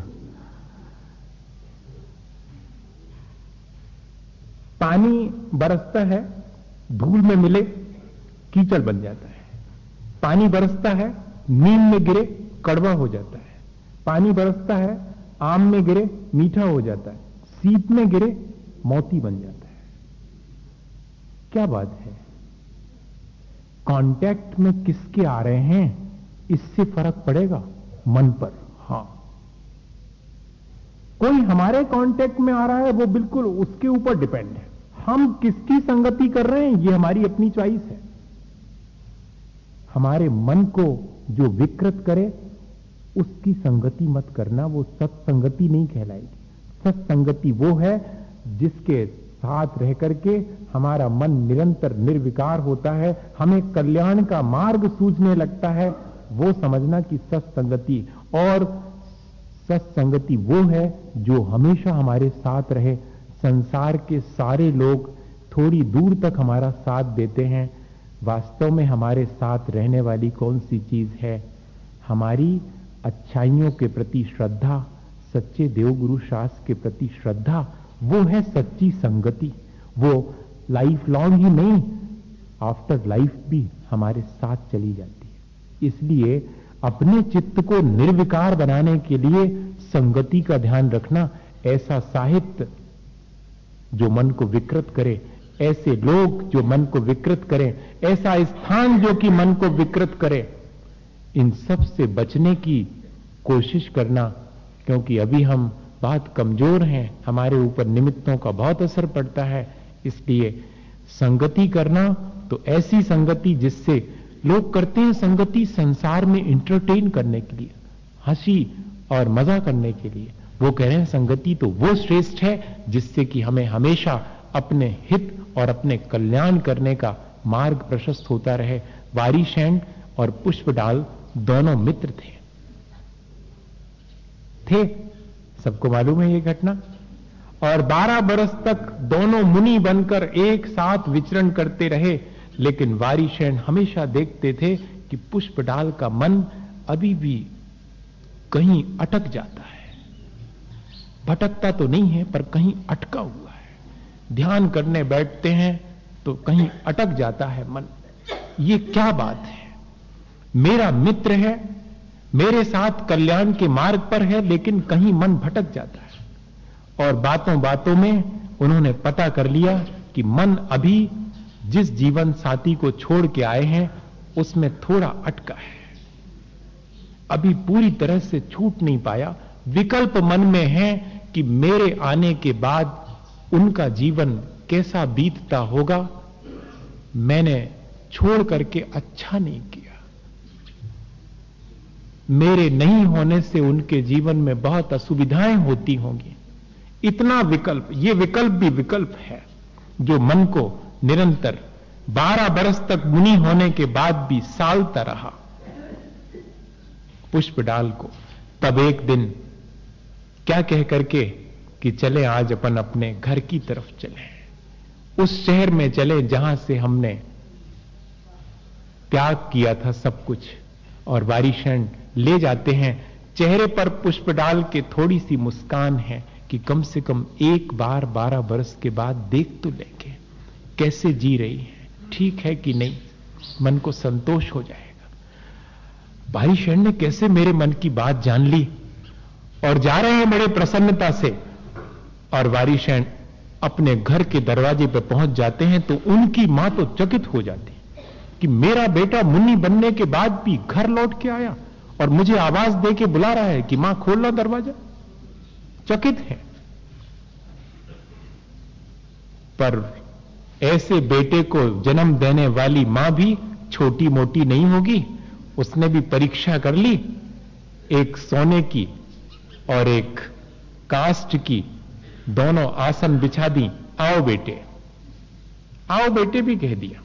पानी बरसता है, धूल में मिले कीचड़ बन जाता है। पानी बरसता है, नीम में गिरे कड़वा हो जाता है। पानी बरसता है, आम में गिरे मीठा हो जाता है। सीप में गिरे मोती बन जाता है। क्या बात है? कांटेक्ट में किसके आ रहे हैं इससे फर्क पड़ेगा मन पर। हां, कोई हमारे कांटेक्ट में आ रहा है, वो बिल्कुल उसके ऊपर डिपेंड है। हम किसकी संगति कर रहे हैं ये हमारी अपनी चॉइस है। हमारे मन को जो विकृत करे उसकी संगति मत करना, वो सत्संगति नहीं कहलाएगी। सत्संगति वो है जिसके साथ रह करके हमारा मन निरंतर निर्विकार होता है, हमें कल्याण का मार्ग सूझने लगता है। वो समझना कि सत्संगति, और सत्संगति वो है जो हमेशा हमारे साथ रहे। संसार के सारे लोग थोड़ी दूर तक हमारा साथ देते हैं। वास्तव में हमारे साथ रहने वाली कौन सी चीज है? हमारी अच्छाइयों के प्रति श्रद्धा, सच्चे देवगुरु शास्त्र के प्रति श्रद्धा, वो है सच्ची संगति। वो लाइफ लॉन्ग ही नहीं, आफ्टर लाइफ भी हमारे साथ चली जाती है। इसलिए अपने चित्त को निर्विकार बनाने के लिए संगति का ध्यान रखना। ऐसा साहित्य जो मन को विकृत करे, ऐसे लोग जो मन को विकृत करें, ऐसा स्थान जो कि मन को विकृत करे, इन सब से बचने की कोशिश करना। क्योंकि अभी हम बहुत कमजोर हैं, हमारे ऊपर निमित्तों का बहुत असर पड़ता है। इसलिए संगति करना तो ऐसी संगति जिससे लोग करते हैं संगति संसार में इंटरटेन करने के लिए, हंसी और मजा करने के लिए। वो कह रहे हैं संगति तो वो श्रेष्ठ है जिससे कि हमें हमेशा अपने हित और अपने कल्याण करने का मार्ग प्रशस्त होता रहे। वारीशैन और पुष्पडाल दोनों मित्र थे थे सबको मालूम है ये घटना। और बारह बरस तक दोनों मुनि बनकर एक साथ विचरण करते रहे, लेकिन वारीशैन हमेशा देखते थे कि पुष्पडाल का मन अभी भी कहीं अटक जाता है। भटकता तो नहीं है पर कहीं अटका हुआ है। ध्यान करने बैठते हैं तो कहीं अटक जाता है मन। ये क्या बात है? मेरा मित्र है, मेरे साथ कल्याण के मार्ग पर है, लेकिन कहीं मन भटक जाता है। और बातों बातों में उन्होंने पता कर लिया कि मन अभी जिस जीवन साथी को छोड़ के आए हैं उसमें थोड़ा अटका है, अभी पूरी तरह से छूट नहीं पाया। विकल्प मन में है कि मेरे आने के बाद उनका जीवन कैसा बीतता होगा, मैंने छोड़ करके अच्छा नहीं किया, मेरे नहीं होने से उनके जीवन में बहुत असुविधाएं होती होंगी। इतना विकल्प, ये विकल्प भी विकल्प है जो मन को निरंतर बारह बरस तक मुनि होने के बाद भी सालता रहा। पुष्पडाल को तब एक दिन क्या कह करके कि चले आज अपन अपने घर की तरफ चले, उस शहर में चले जहां से हमने त्याग किया था सब कुछ। और वारिशण ले जाते हैं, चेहरे पर पुष्पडाल के थोड़ी सी मुस्कान है कि कम से कम एक बार बारह बरस के बाद देख तो लेंगे कैसे जी रही है, ठीक है कि नहीं, मन को संतोष हो जाएगा। वारिशण ने कैसे मेरे मन की बात जान ली और जा रहे हैं बड़े प्रसन्नता से। और वारिशण अपने घर के दरवाजे पर पहुंच जाते हैं तो उनकी मां तो चकित हो जाती कि मेरा बेटा मुन्नी बनने के बाद भी घर लौट के आया और मुझे आवाज दे के बुला रहा है कि मां खोल लो दरवाजा। चकित है। पर ऐसे बेटे को जन्म देने वाली मां भी छोटी मोटी नहीं होगी, उसने भी परीक्षा कर ली। एक सोने की और एक काष्ठ की दोनों आसन बिछा दी, आओ बेटे, आओ बेटे भी कह दिया।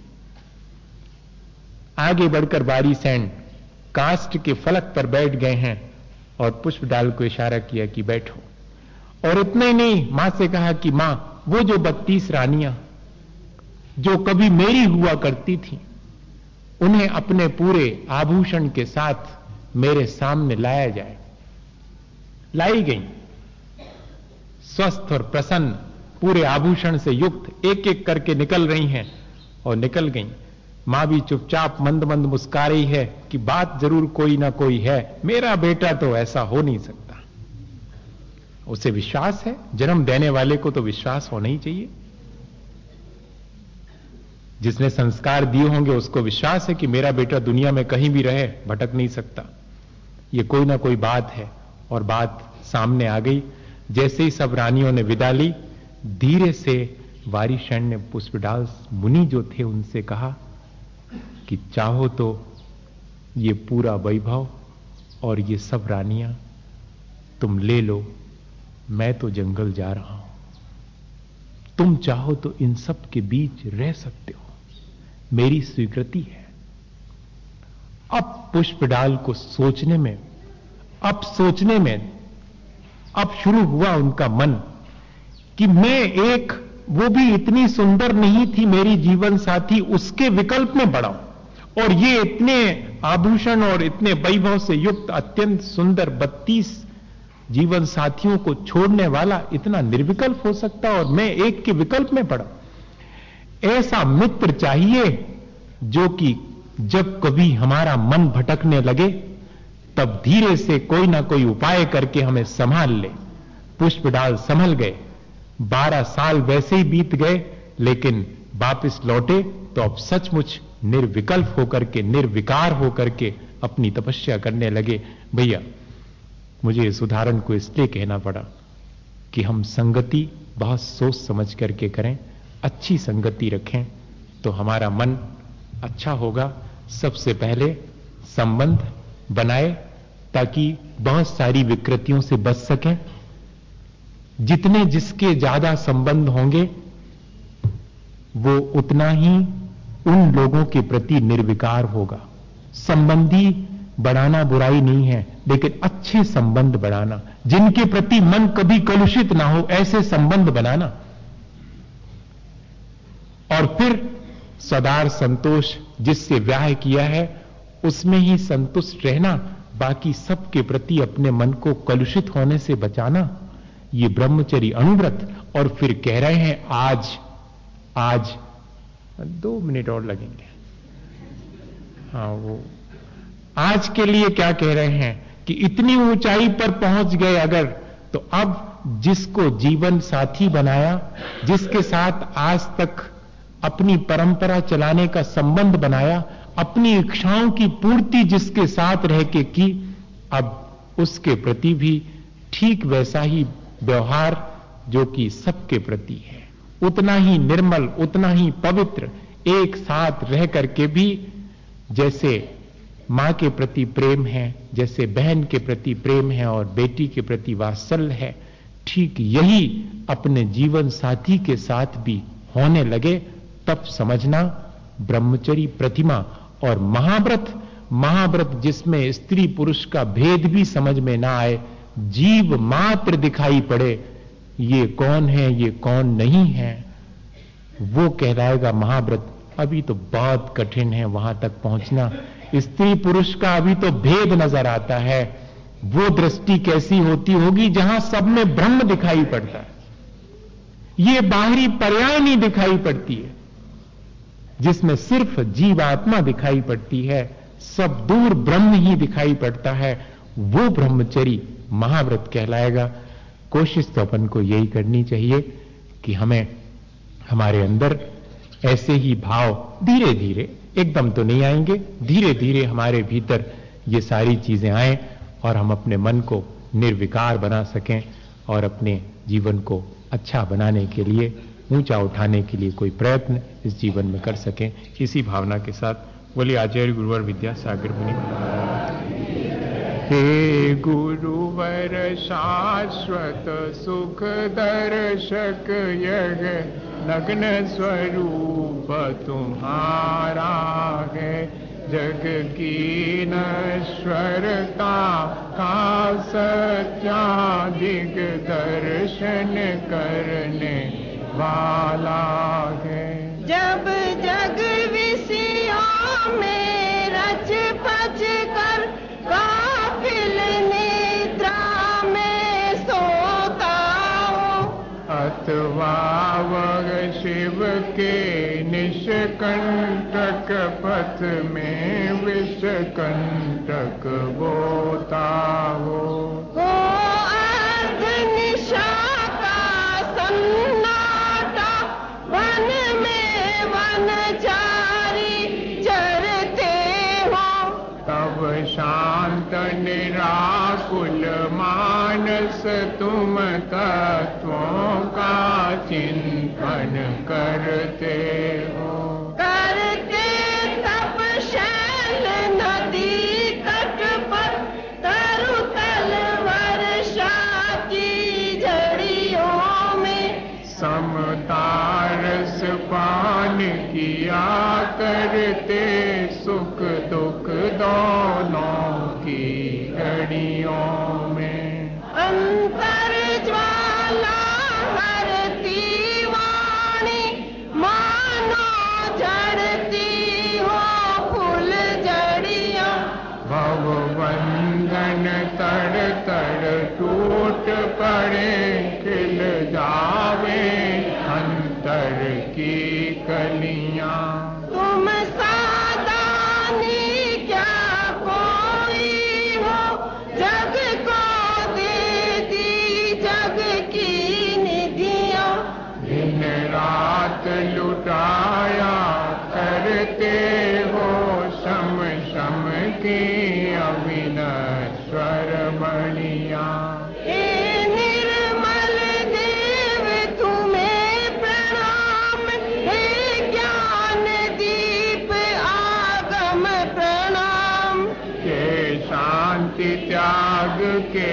आगे बढ़कर वारिशण काष्ठ के फलक पर बैठ गए हैं और पुष्पडाल को इशारा किया कि बैठो। और इतना ही नहीं, मां से कहा कि मां, वो जो बत्तीस रानियां जो कभी मेरी हुआ करती थी, उन्हें अपने पूरे आभूषण के साथ मेरे सामने लाया जाए। लाई गई, स्वस्थ और प्रसन्न, पूरे आभूषण से युक्त एक एक करके निकल रही हैं और निकल गई। मां भी चुपचाप मंद मंद मुस्कुरा रही है कि बात जरूर कोई ना कोई है, मेरा बेटा तो ऐसा हो नहीं सकता। उसे विश्वास है, जन्म देने वाले को तो विश्वास होना ही चाहिए। जिसने संस्कार दिए होंगे उसको विश्वास है कि मेरा बेटा दुनिया में कहीं भी रहे भटक नहीं सकता। ये कोई ना कोई बात है और बात सामने आ गई। जैसे ही सब रानियों ने विदा ली, धीरे से वारिशण ने पुष्पडाल मुनि जो थे उनसे कहा कि चाहो तो ये पूरा वैभव और ये सब रानियां तुम ले लो, मैं तो जंगल जा रहा हूं। तुम चाहो तो इन सब के बीच रह सकते हो, मेरी स्वीकृति है। अब पुष्पडाल को सोचने में, अब सोचने में, अब शुरू हुआ उनका मन कि मैं एक, वो भी इतनी सुंदर नहीं थी मेरी जीवन साथी, उसके विकल्प में पड़ा हूं। और ये इतने आभूषण और इतने वैभव से युक्त अत्यंत सुंदर बत्तीस जीवन साथियों को छोड़ने वाला इतना निर्विकल्प हो सकता, और मैं एक के विकल्प में पड़ा। ऐसा मित्र चाहिए जो कि जब कभी हमारा मन भटकने लगे तब धीरे से कोई ना कोई उपाय करके हमें संभाल ले। पुष्पडाल संभल गए। बारह साल वैसे ही बीत गए, लेकिन वापस लौटे तो अब सचमुच निर्विकल्प होकर के, निर्विकार होकर के अपनी तपस्या करने लगे। भैया, मुझे इस उदाहरण को इसलिए कहना पड़ा कि हम संगति बहुत सोच समझ करके करें, अच्छी संगति रखें तो हमारा मन अच्छा होगा। सबसे पहले संबंध बनाए ताकि बहुत सारी विकृतियों से बच सकें। जितने जिसके ज्यादा संबंध होंगे वो उतना ही उन लोगों के प्रति निर्विकार होगा। संबंधी बढ़ाना बुराई नहीं है, लेकिन अच्छे संबंध बढ़ाना, जिनके प्रति मन कभी कलुषित ना हो, ऐसे संबंध बनाना। और फिर सदार संतोष जिससे व्याह किया है उसमें ही संतुष्ट रहना, बाकी सबके प्रति अपने मन को कलुषित होने से बचाना। ये ब्रह्मचर्य अनुव्रत। और फिर कह रहे हैं आज, आज दो मिनट और लगेंगे। हाँ, वो आज के लिए क्या कह रहे हैं कि इतनी ऊंचाई पर पहुंच गए अगर, तो अब जिसको जीवन साथी बनाया, जिसके साथ आज तक अपनी परंपरा चलाने का संबंध बनाया, अपनी इच्छाओं की पूर्ति जिसके साथ रह के की, अब उसके प्रति भी ठीक वैसा ही व्यवहार जो कि सबके प्रति है, उतना ही निर्मल, उतना ही पवित्र, एक साथ रह करके भी जैसे मां के प्रति प्रेम है, जैसे बहन के प्रति प्रेम है और बेटी के प्रति वात्सल्य है, ठीक यही अपने जीवन साथी के साथ भी होने लगे, तब समझना ब्रह्मचरी प्रतिमा और महाव्रत, महाव्रत जिसमें स्त्री पुरुष का भेद भी समझ में ना आए, जीव मात्र दिखाई पड़े, ये कौन है ये कौन नहीं है, वो कहलाएगा महाव्रत। अभी तो बहुत कठिन है वहां तक पहुंचना, स्त्री पुरुष का अभी तो भेद नजर आता है। वो दृष्टि कैसी होती होगी जहां सब में ब्रह्म दिखाई पड़ता है, ये बाहरी पर्याय नहीं दिखाई पड़ती है, जिसमें सिर्फ जीवात्मा दिखाई पड़ती है, सब दूर ब्रह्म ही दिखाई पड़ता है, वो ब्रह्मचरी महाव्रत कहलाएगा। कोशिश तो अपन को यही करनी चाहिए कि हमें हमारे अंदर ऐसे ही भाव धीरे धीरे, एकदम तो नहीं आएंगे, धीरे धीरे हमारे भीतर ये सारी चीजें आए और हम अपने मन को निर्विकार बना सकें और अपने जीवन को अच्छा बनाने के लिए, ऊंचा उठाने के लिए कोई प्रयत्न इस जीवन में कर सकें। इसी भावना के साथ बोलिए आचार्य गुरुवर विद्यासागर मुनि महाराज। हे गुरुवर शाश्वत सुख दर्शक यग नग्न स्वरूप तुम्हारा है, जग की नश्वरता का सच्चा दिग दर्शन करने वाला है। जब जग विषयों में रच पच कर काफिल निद्रा में सोता हो, अथवा वह शिव के निष्कंटक पथ में विषकंटक बोता हो, हो अर्ध निशा का सन्नाटा, वन में वनचारी चरते हो, तब शांत निराकुल मानस तुम तत्वों का चिंतन करते हो, करते तप शैल नदी तट पर तरुतल वर्षा की झड़ियों में, समतारस पान किया करते सुख दुख दोनों की घड़ियों में, अंतर ज्वाला हरती वाणी, मानो झड़ती हो फूल झड़ियां, भव बंधन तड़ तड़ टूट पड़े, खिल जावे अंतर की कलियां, तुम सादानी क्या कोई हो, जग को देती जग की निधियां, दिन रात लुटाया करते हो, शम शम की अविनश्वर मणियां, हे निर्मल देव तुम्हें प्रणाम, हे ज्ञान दीप आगम प्रणाम, के शांति त्याग के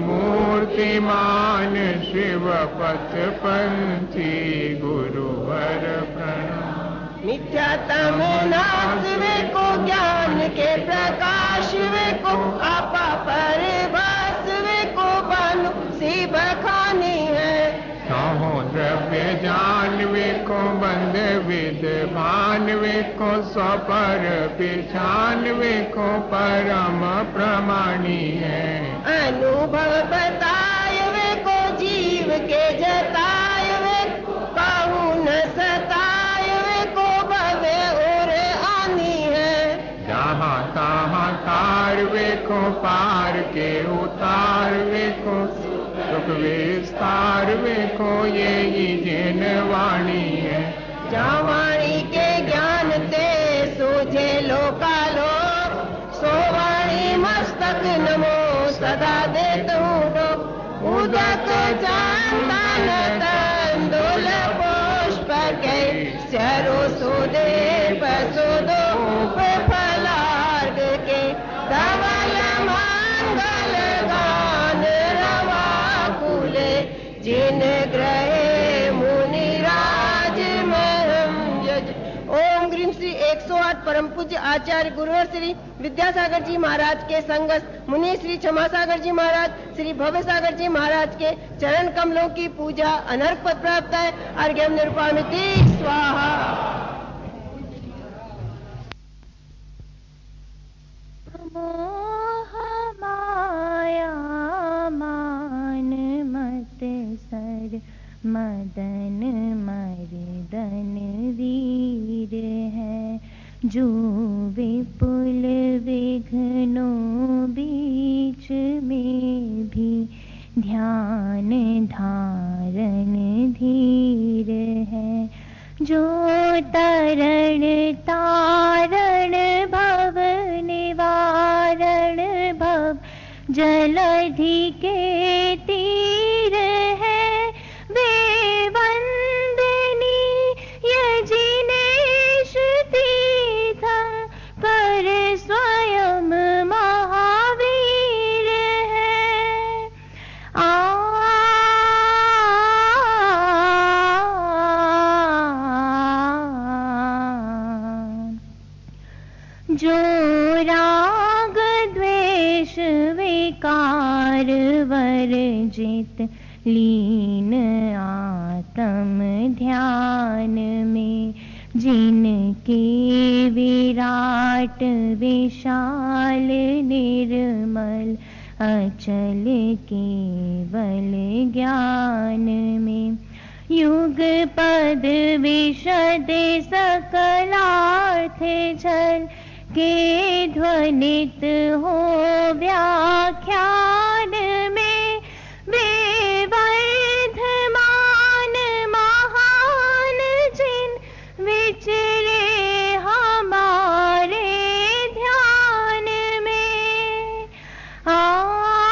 मूर्तिमान शिव पथ पंथी गुरुवर प्रणाम, मिथ्यातम नाश वे को ज्ञान के प्रकाश वे को, आपा परिभास वे को बानु सी बखानी है, साहो द्रव्य जानवे को बंद विद भानवे को, स्वपर पिछानवे को परम प्रमाणी है, अनुभव बताए वे को जीव के जताए वे, काहू न सताए वे को भवे और आनी है, जहाँ तहाँ पार वेखो पार के उतार वेखो सुख विस्तार वेखो ये ही जिन वाणी है। जहाँ वाणी के ज्ञान ते सूझे लोकालो सो वाणी मस्तक नमो सदा देत हूँ उदक चंदन तंदुल पुष्प के चरो सुदे पसुदो फलार्ग के धवल मंगल गान रवा कुले जिन ग्रहे मुनिराज महम यज। ओम ग्रीम श्री एक सौ आठ परम पूज्य आचार्य गुरुवर श्री विद्यासागर जी महाराज के संगत मुनि श्री क्षमासागर जी महाराज श्री भव्य सागर जी महाराज के चरण कमलों की पूजा अनर्क पद प्राप्त है। अर्घ्यम निरूपामिति स्वाहा। मोह माया मान मत सर मदन मर्दन वीर है जो विपुल विघ्नों बीच में भी ध्यान धारण धीर है। जो तरण तारण भव निवारण भव जलधि के तीर है वे वंदनीय जिनेश तीर्थं पर स्वयं महावीर है। आ जो राग द्वेष विकार वर्जित लीन आत्म ध्यान में जिनके विराट विशाल निर्मल अचल केवल ज्ञान में युग पद विशद सकलार्थ जल के ध्वनित हो व्याख्यान में वे वर्धमान महान जिन विचरे हमारे ध्यान में। आ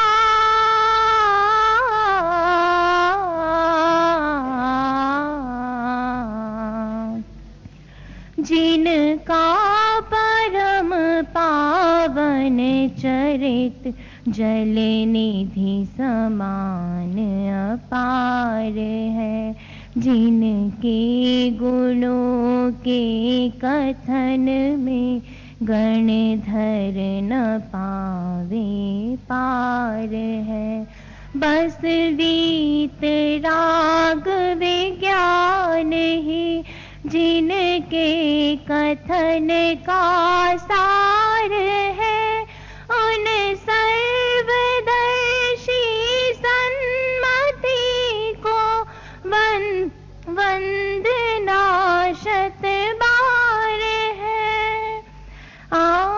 जिनका परम पावन चरित जल निधि समान अपार है जिनके गुणों के कथन में गणधर न पावे पार है। बस वीत राग विज्ञान ही जिनके कथन का सार है उन सर्वदर्शी सन्मति को वंद वंदना शत बार है। आ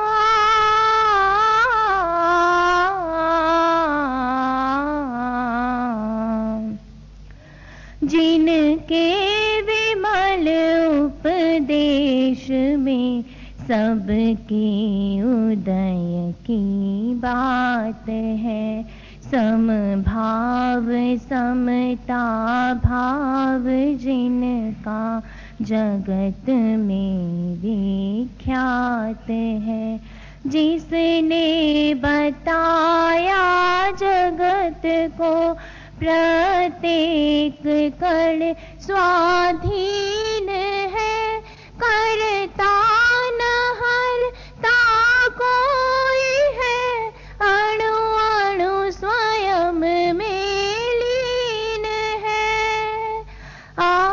जिनके विमल उपदेश में सबके उदय की बात है। समभाव समता भाव जिनका जगत में विख्यात है। जिसने बताया जगत को प्रत्येक कण स्वाधीन है। करता न हरता कोई है अणु अणु स्वयं में लीन है। आ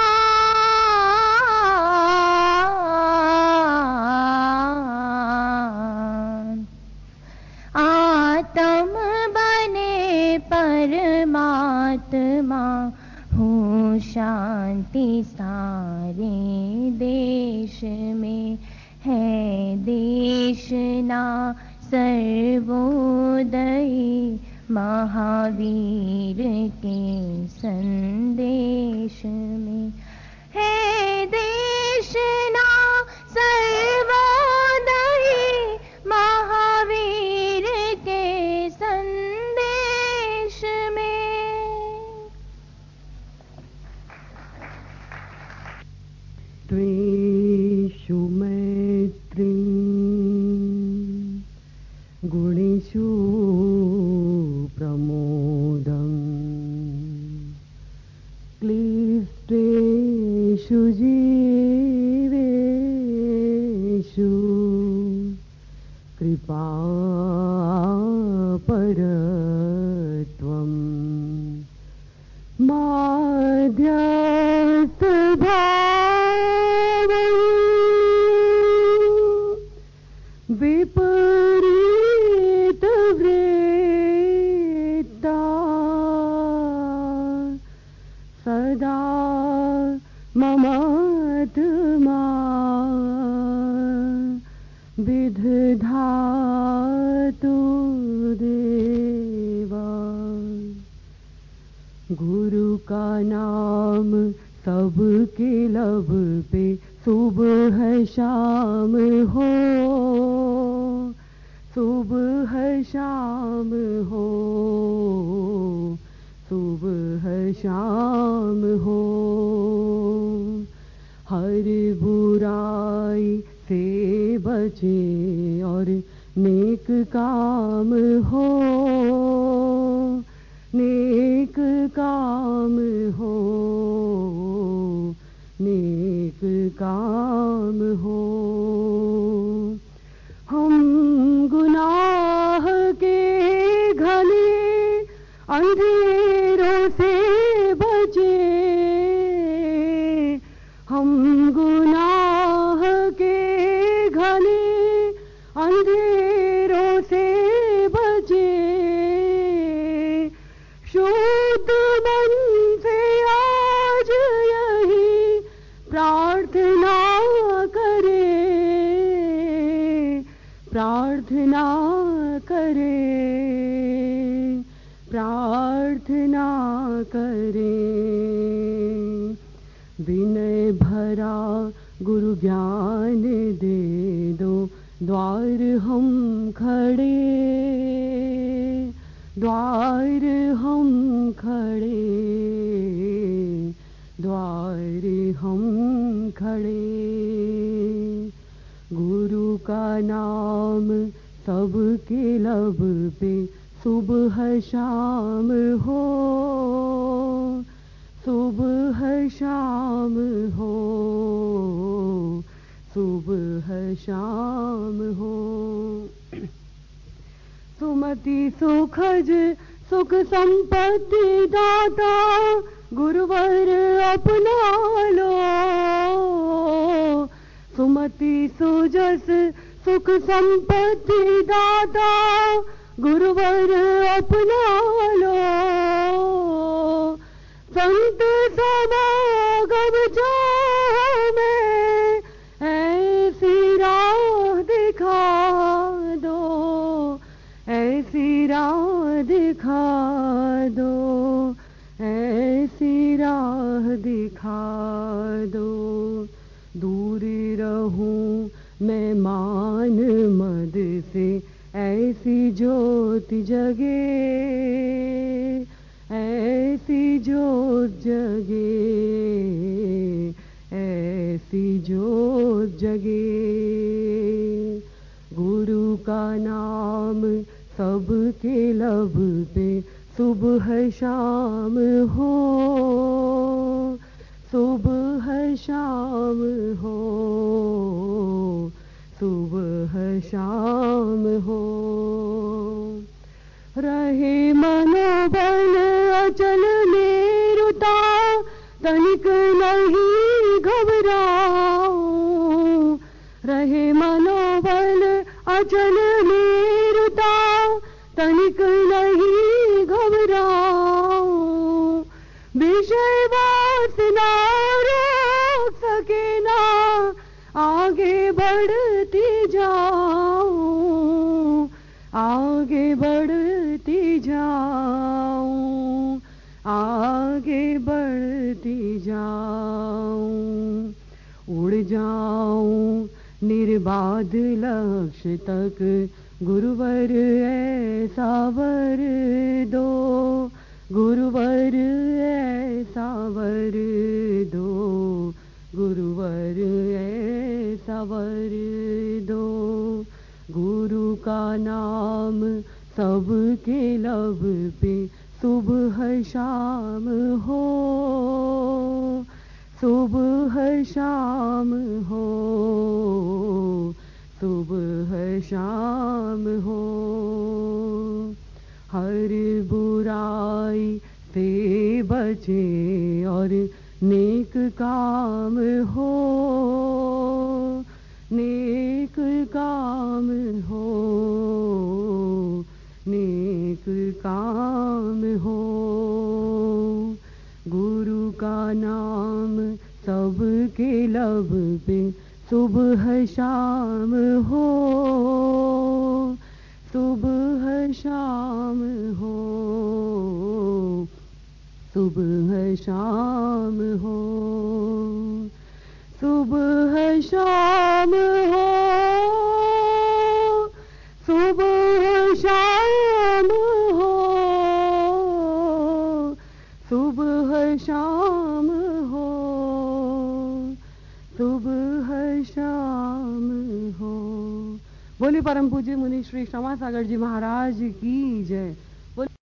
आत्म बने परमात्मा हो शांति सारे देश में है। देश ना सर्वोदयी महावीर के संदेश में है देशना। सर्वोदयी महावीर के संदेश में। त्वेषु मैत्री गुणेषु प्रमोदम् क्लिष्टेषु जीवेषु कृपापरत्वम् माध्यस्थभावम् विपरीतवृत्ता सदा ममात्मा विदधातु देवा। गुरु का नाम सबके लब पे सुबह शाम हो, सुबह शाम हो, सुबह शाम हो। हर बुराई से बचे और नेक काम हो, नेक काम हो, नेक काम हो। हम गुनाह के घने अंधेरों से बचे, हम गुनाह के घने अंधेरों से बचे। शुद्ध मन से आज यही प्रार्थना करे, प्रार्थना करे, प्रार्थना करे। विनय भरा गुरु ज्ञान दे दो, द्वार हम खड़े, द्वार हम खड़े, द्वार हम खड़े। गुरु का नाम सबके लब पे सुबह शाम हो, सुबह शाम हो, सुबह शाम हो। सुमति सुखज सुख संपत्ति दाता गुरुवर अपना लो। सुमति सुजस सुख संपत्ति दाता गुरुवर अपना लो। संत समागम जाओ में ऐसी राह दिखा दो, ऐसी राह दिखा दो, ऐसी राह दिखा दो। दूर रहूं मैं मान मद से, ऐसी ज्योति जगे, ऐसी ज्योत जगे, ऐसी ज्योत जगे। गुरु का नाम सबके लब पे सुबह शाम हो, सुबह शाम हो, सुबह शाम हो। रहे मनोबल अचल मेरुता, तनिक नहीं घबराओ। रहे मनोबल अचल मेरुता, तनिक नहीं घबराओ। विषय वासना रोक सके ना, आगे बढ़ती जाओ, आगे बढ़ती जाऊं, आगे बढ़ती जाऊं, उड़ जाऊं निर्बाध लक्ष्य तक, गुरुवर ऐसा वर दो, गुरुवर ऐसा वर दो, गुरुवर ऐसा वर दो। गुरु का नाम सबके लब पे सुबह शाम हो, सुबह शाम हो, सुबह शाम हो। हर बुराई से बचे और नेक काम हो, नेक काम हो, नेक काम हो। गुरु का नाम सबके लब पे सुबह शाम हो, सुबह शाम हो, सुबह शाम हो, सुबह शाम हो, सुबह शाम हो, सुबह शाम हो, सुबह शाम हो। बोले परम पूज्य मुनि श्री क्षमा सागर जी महाराज की जय।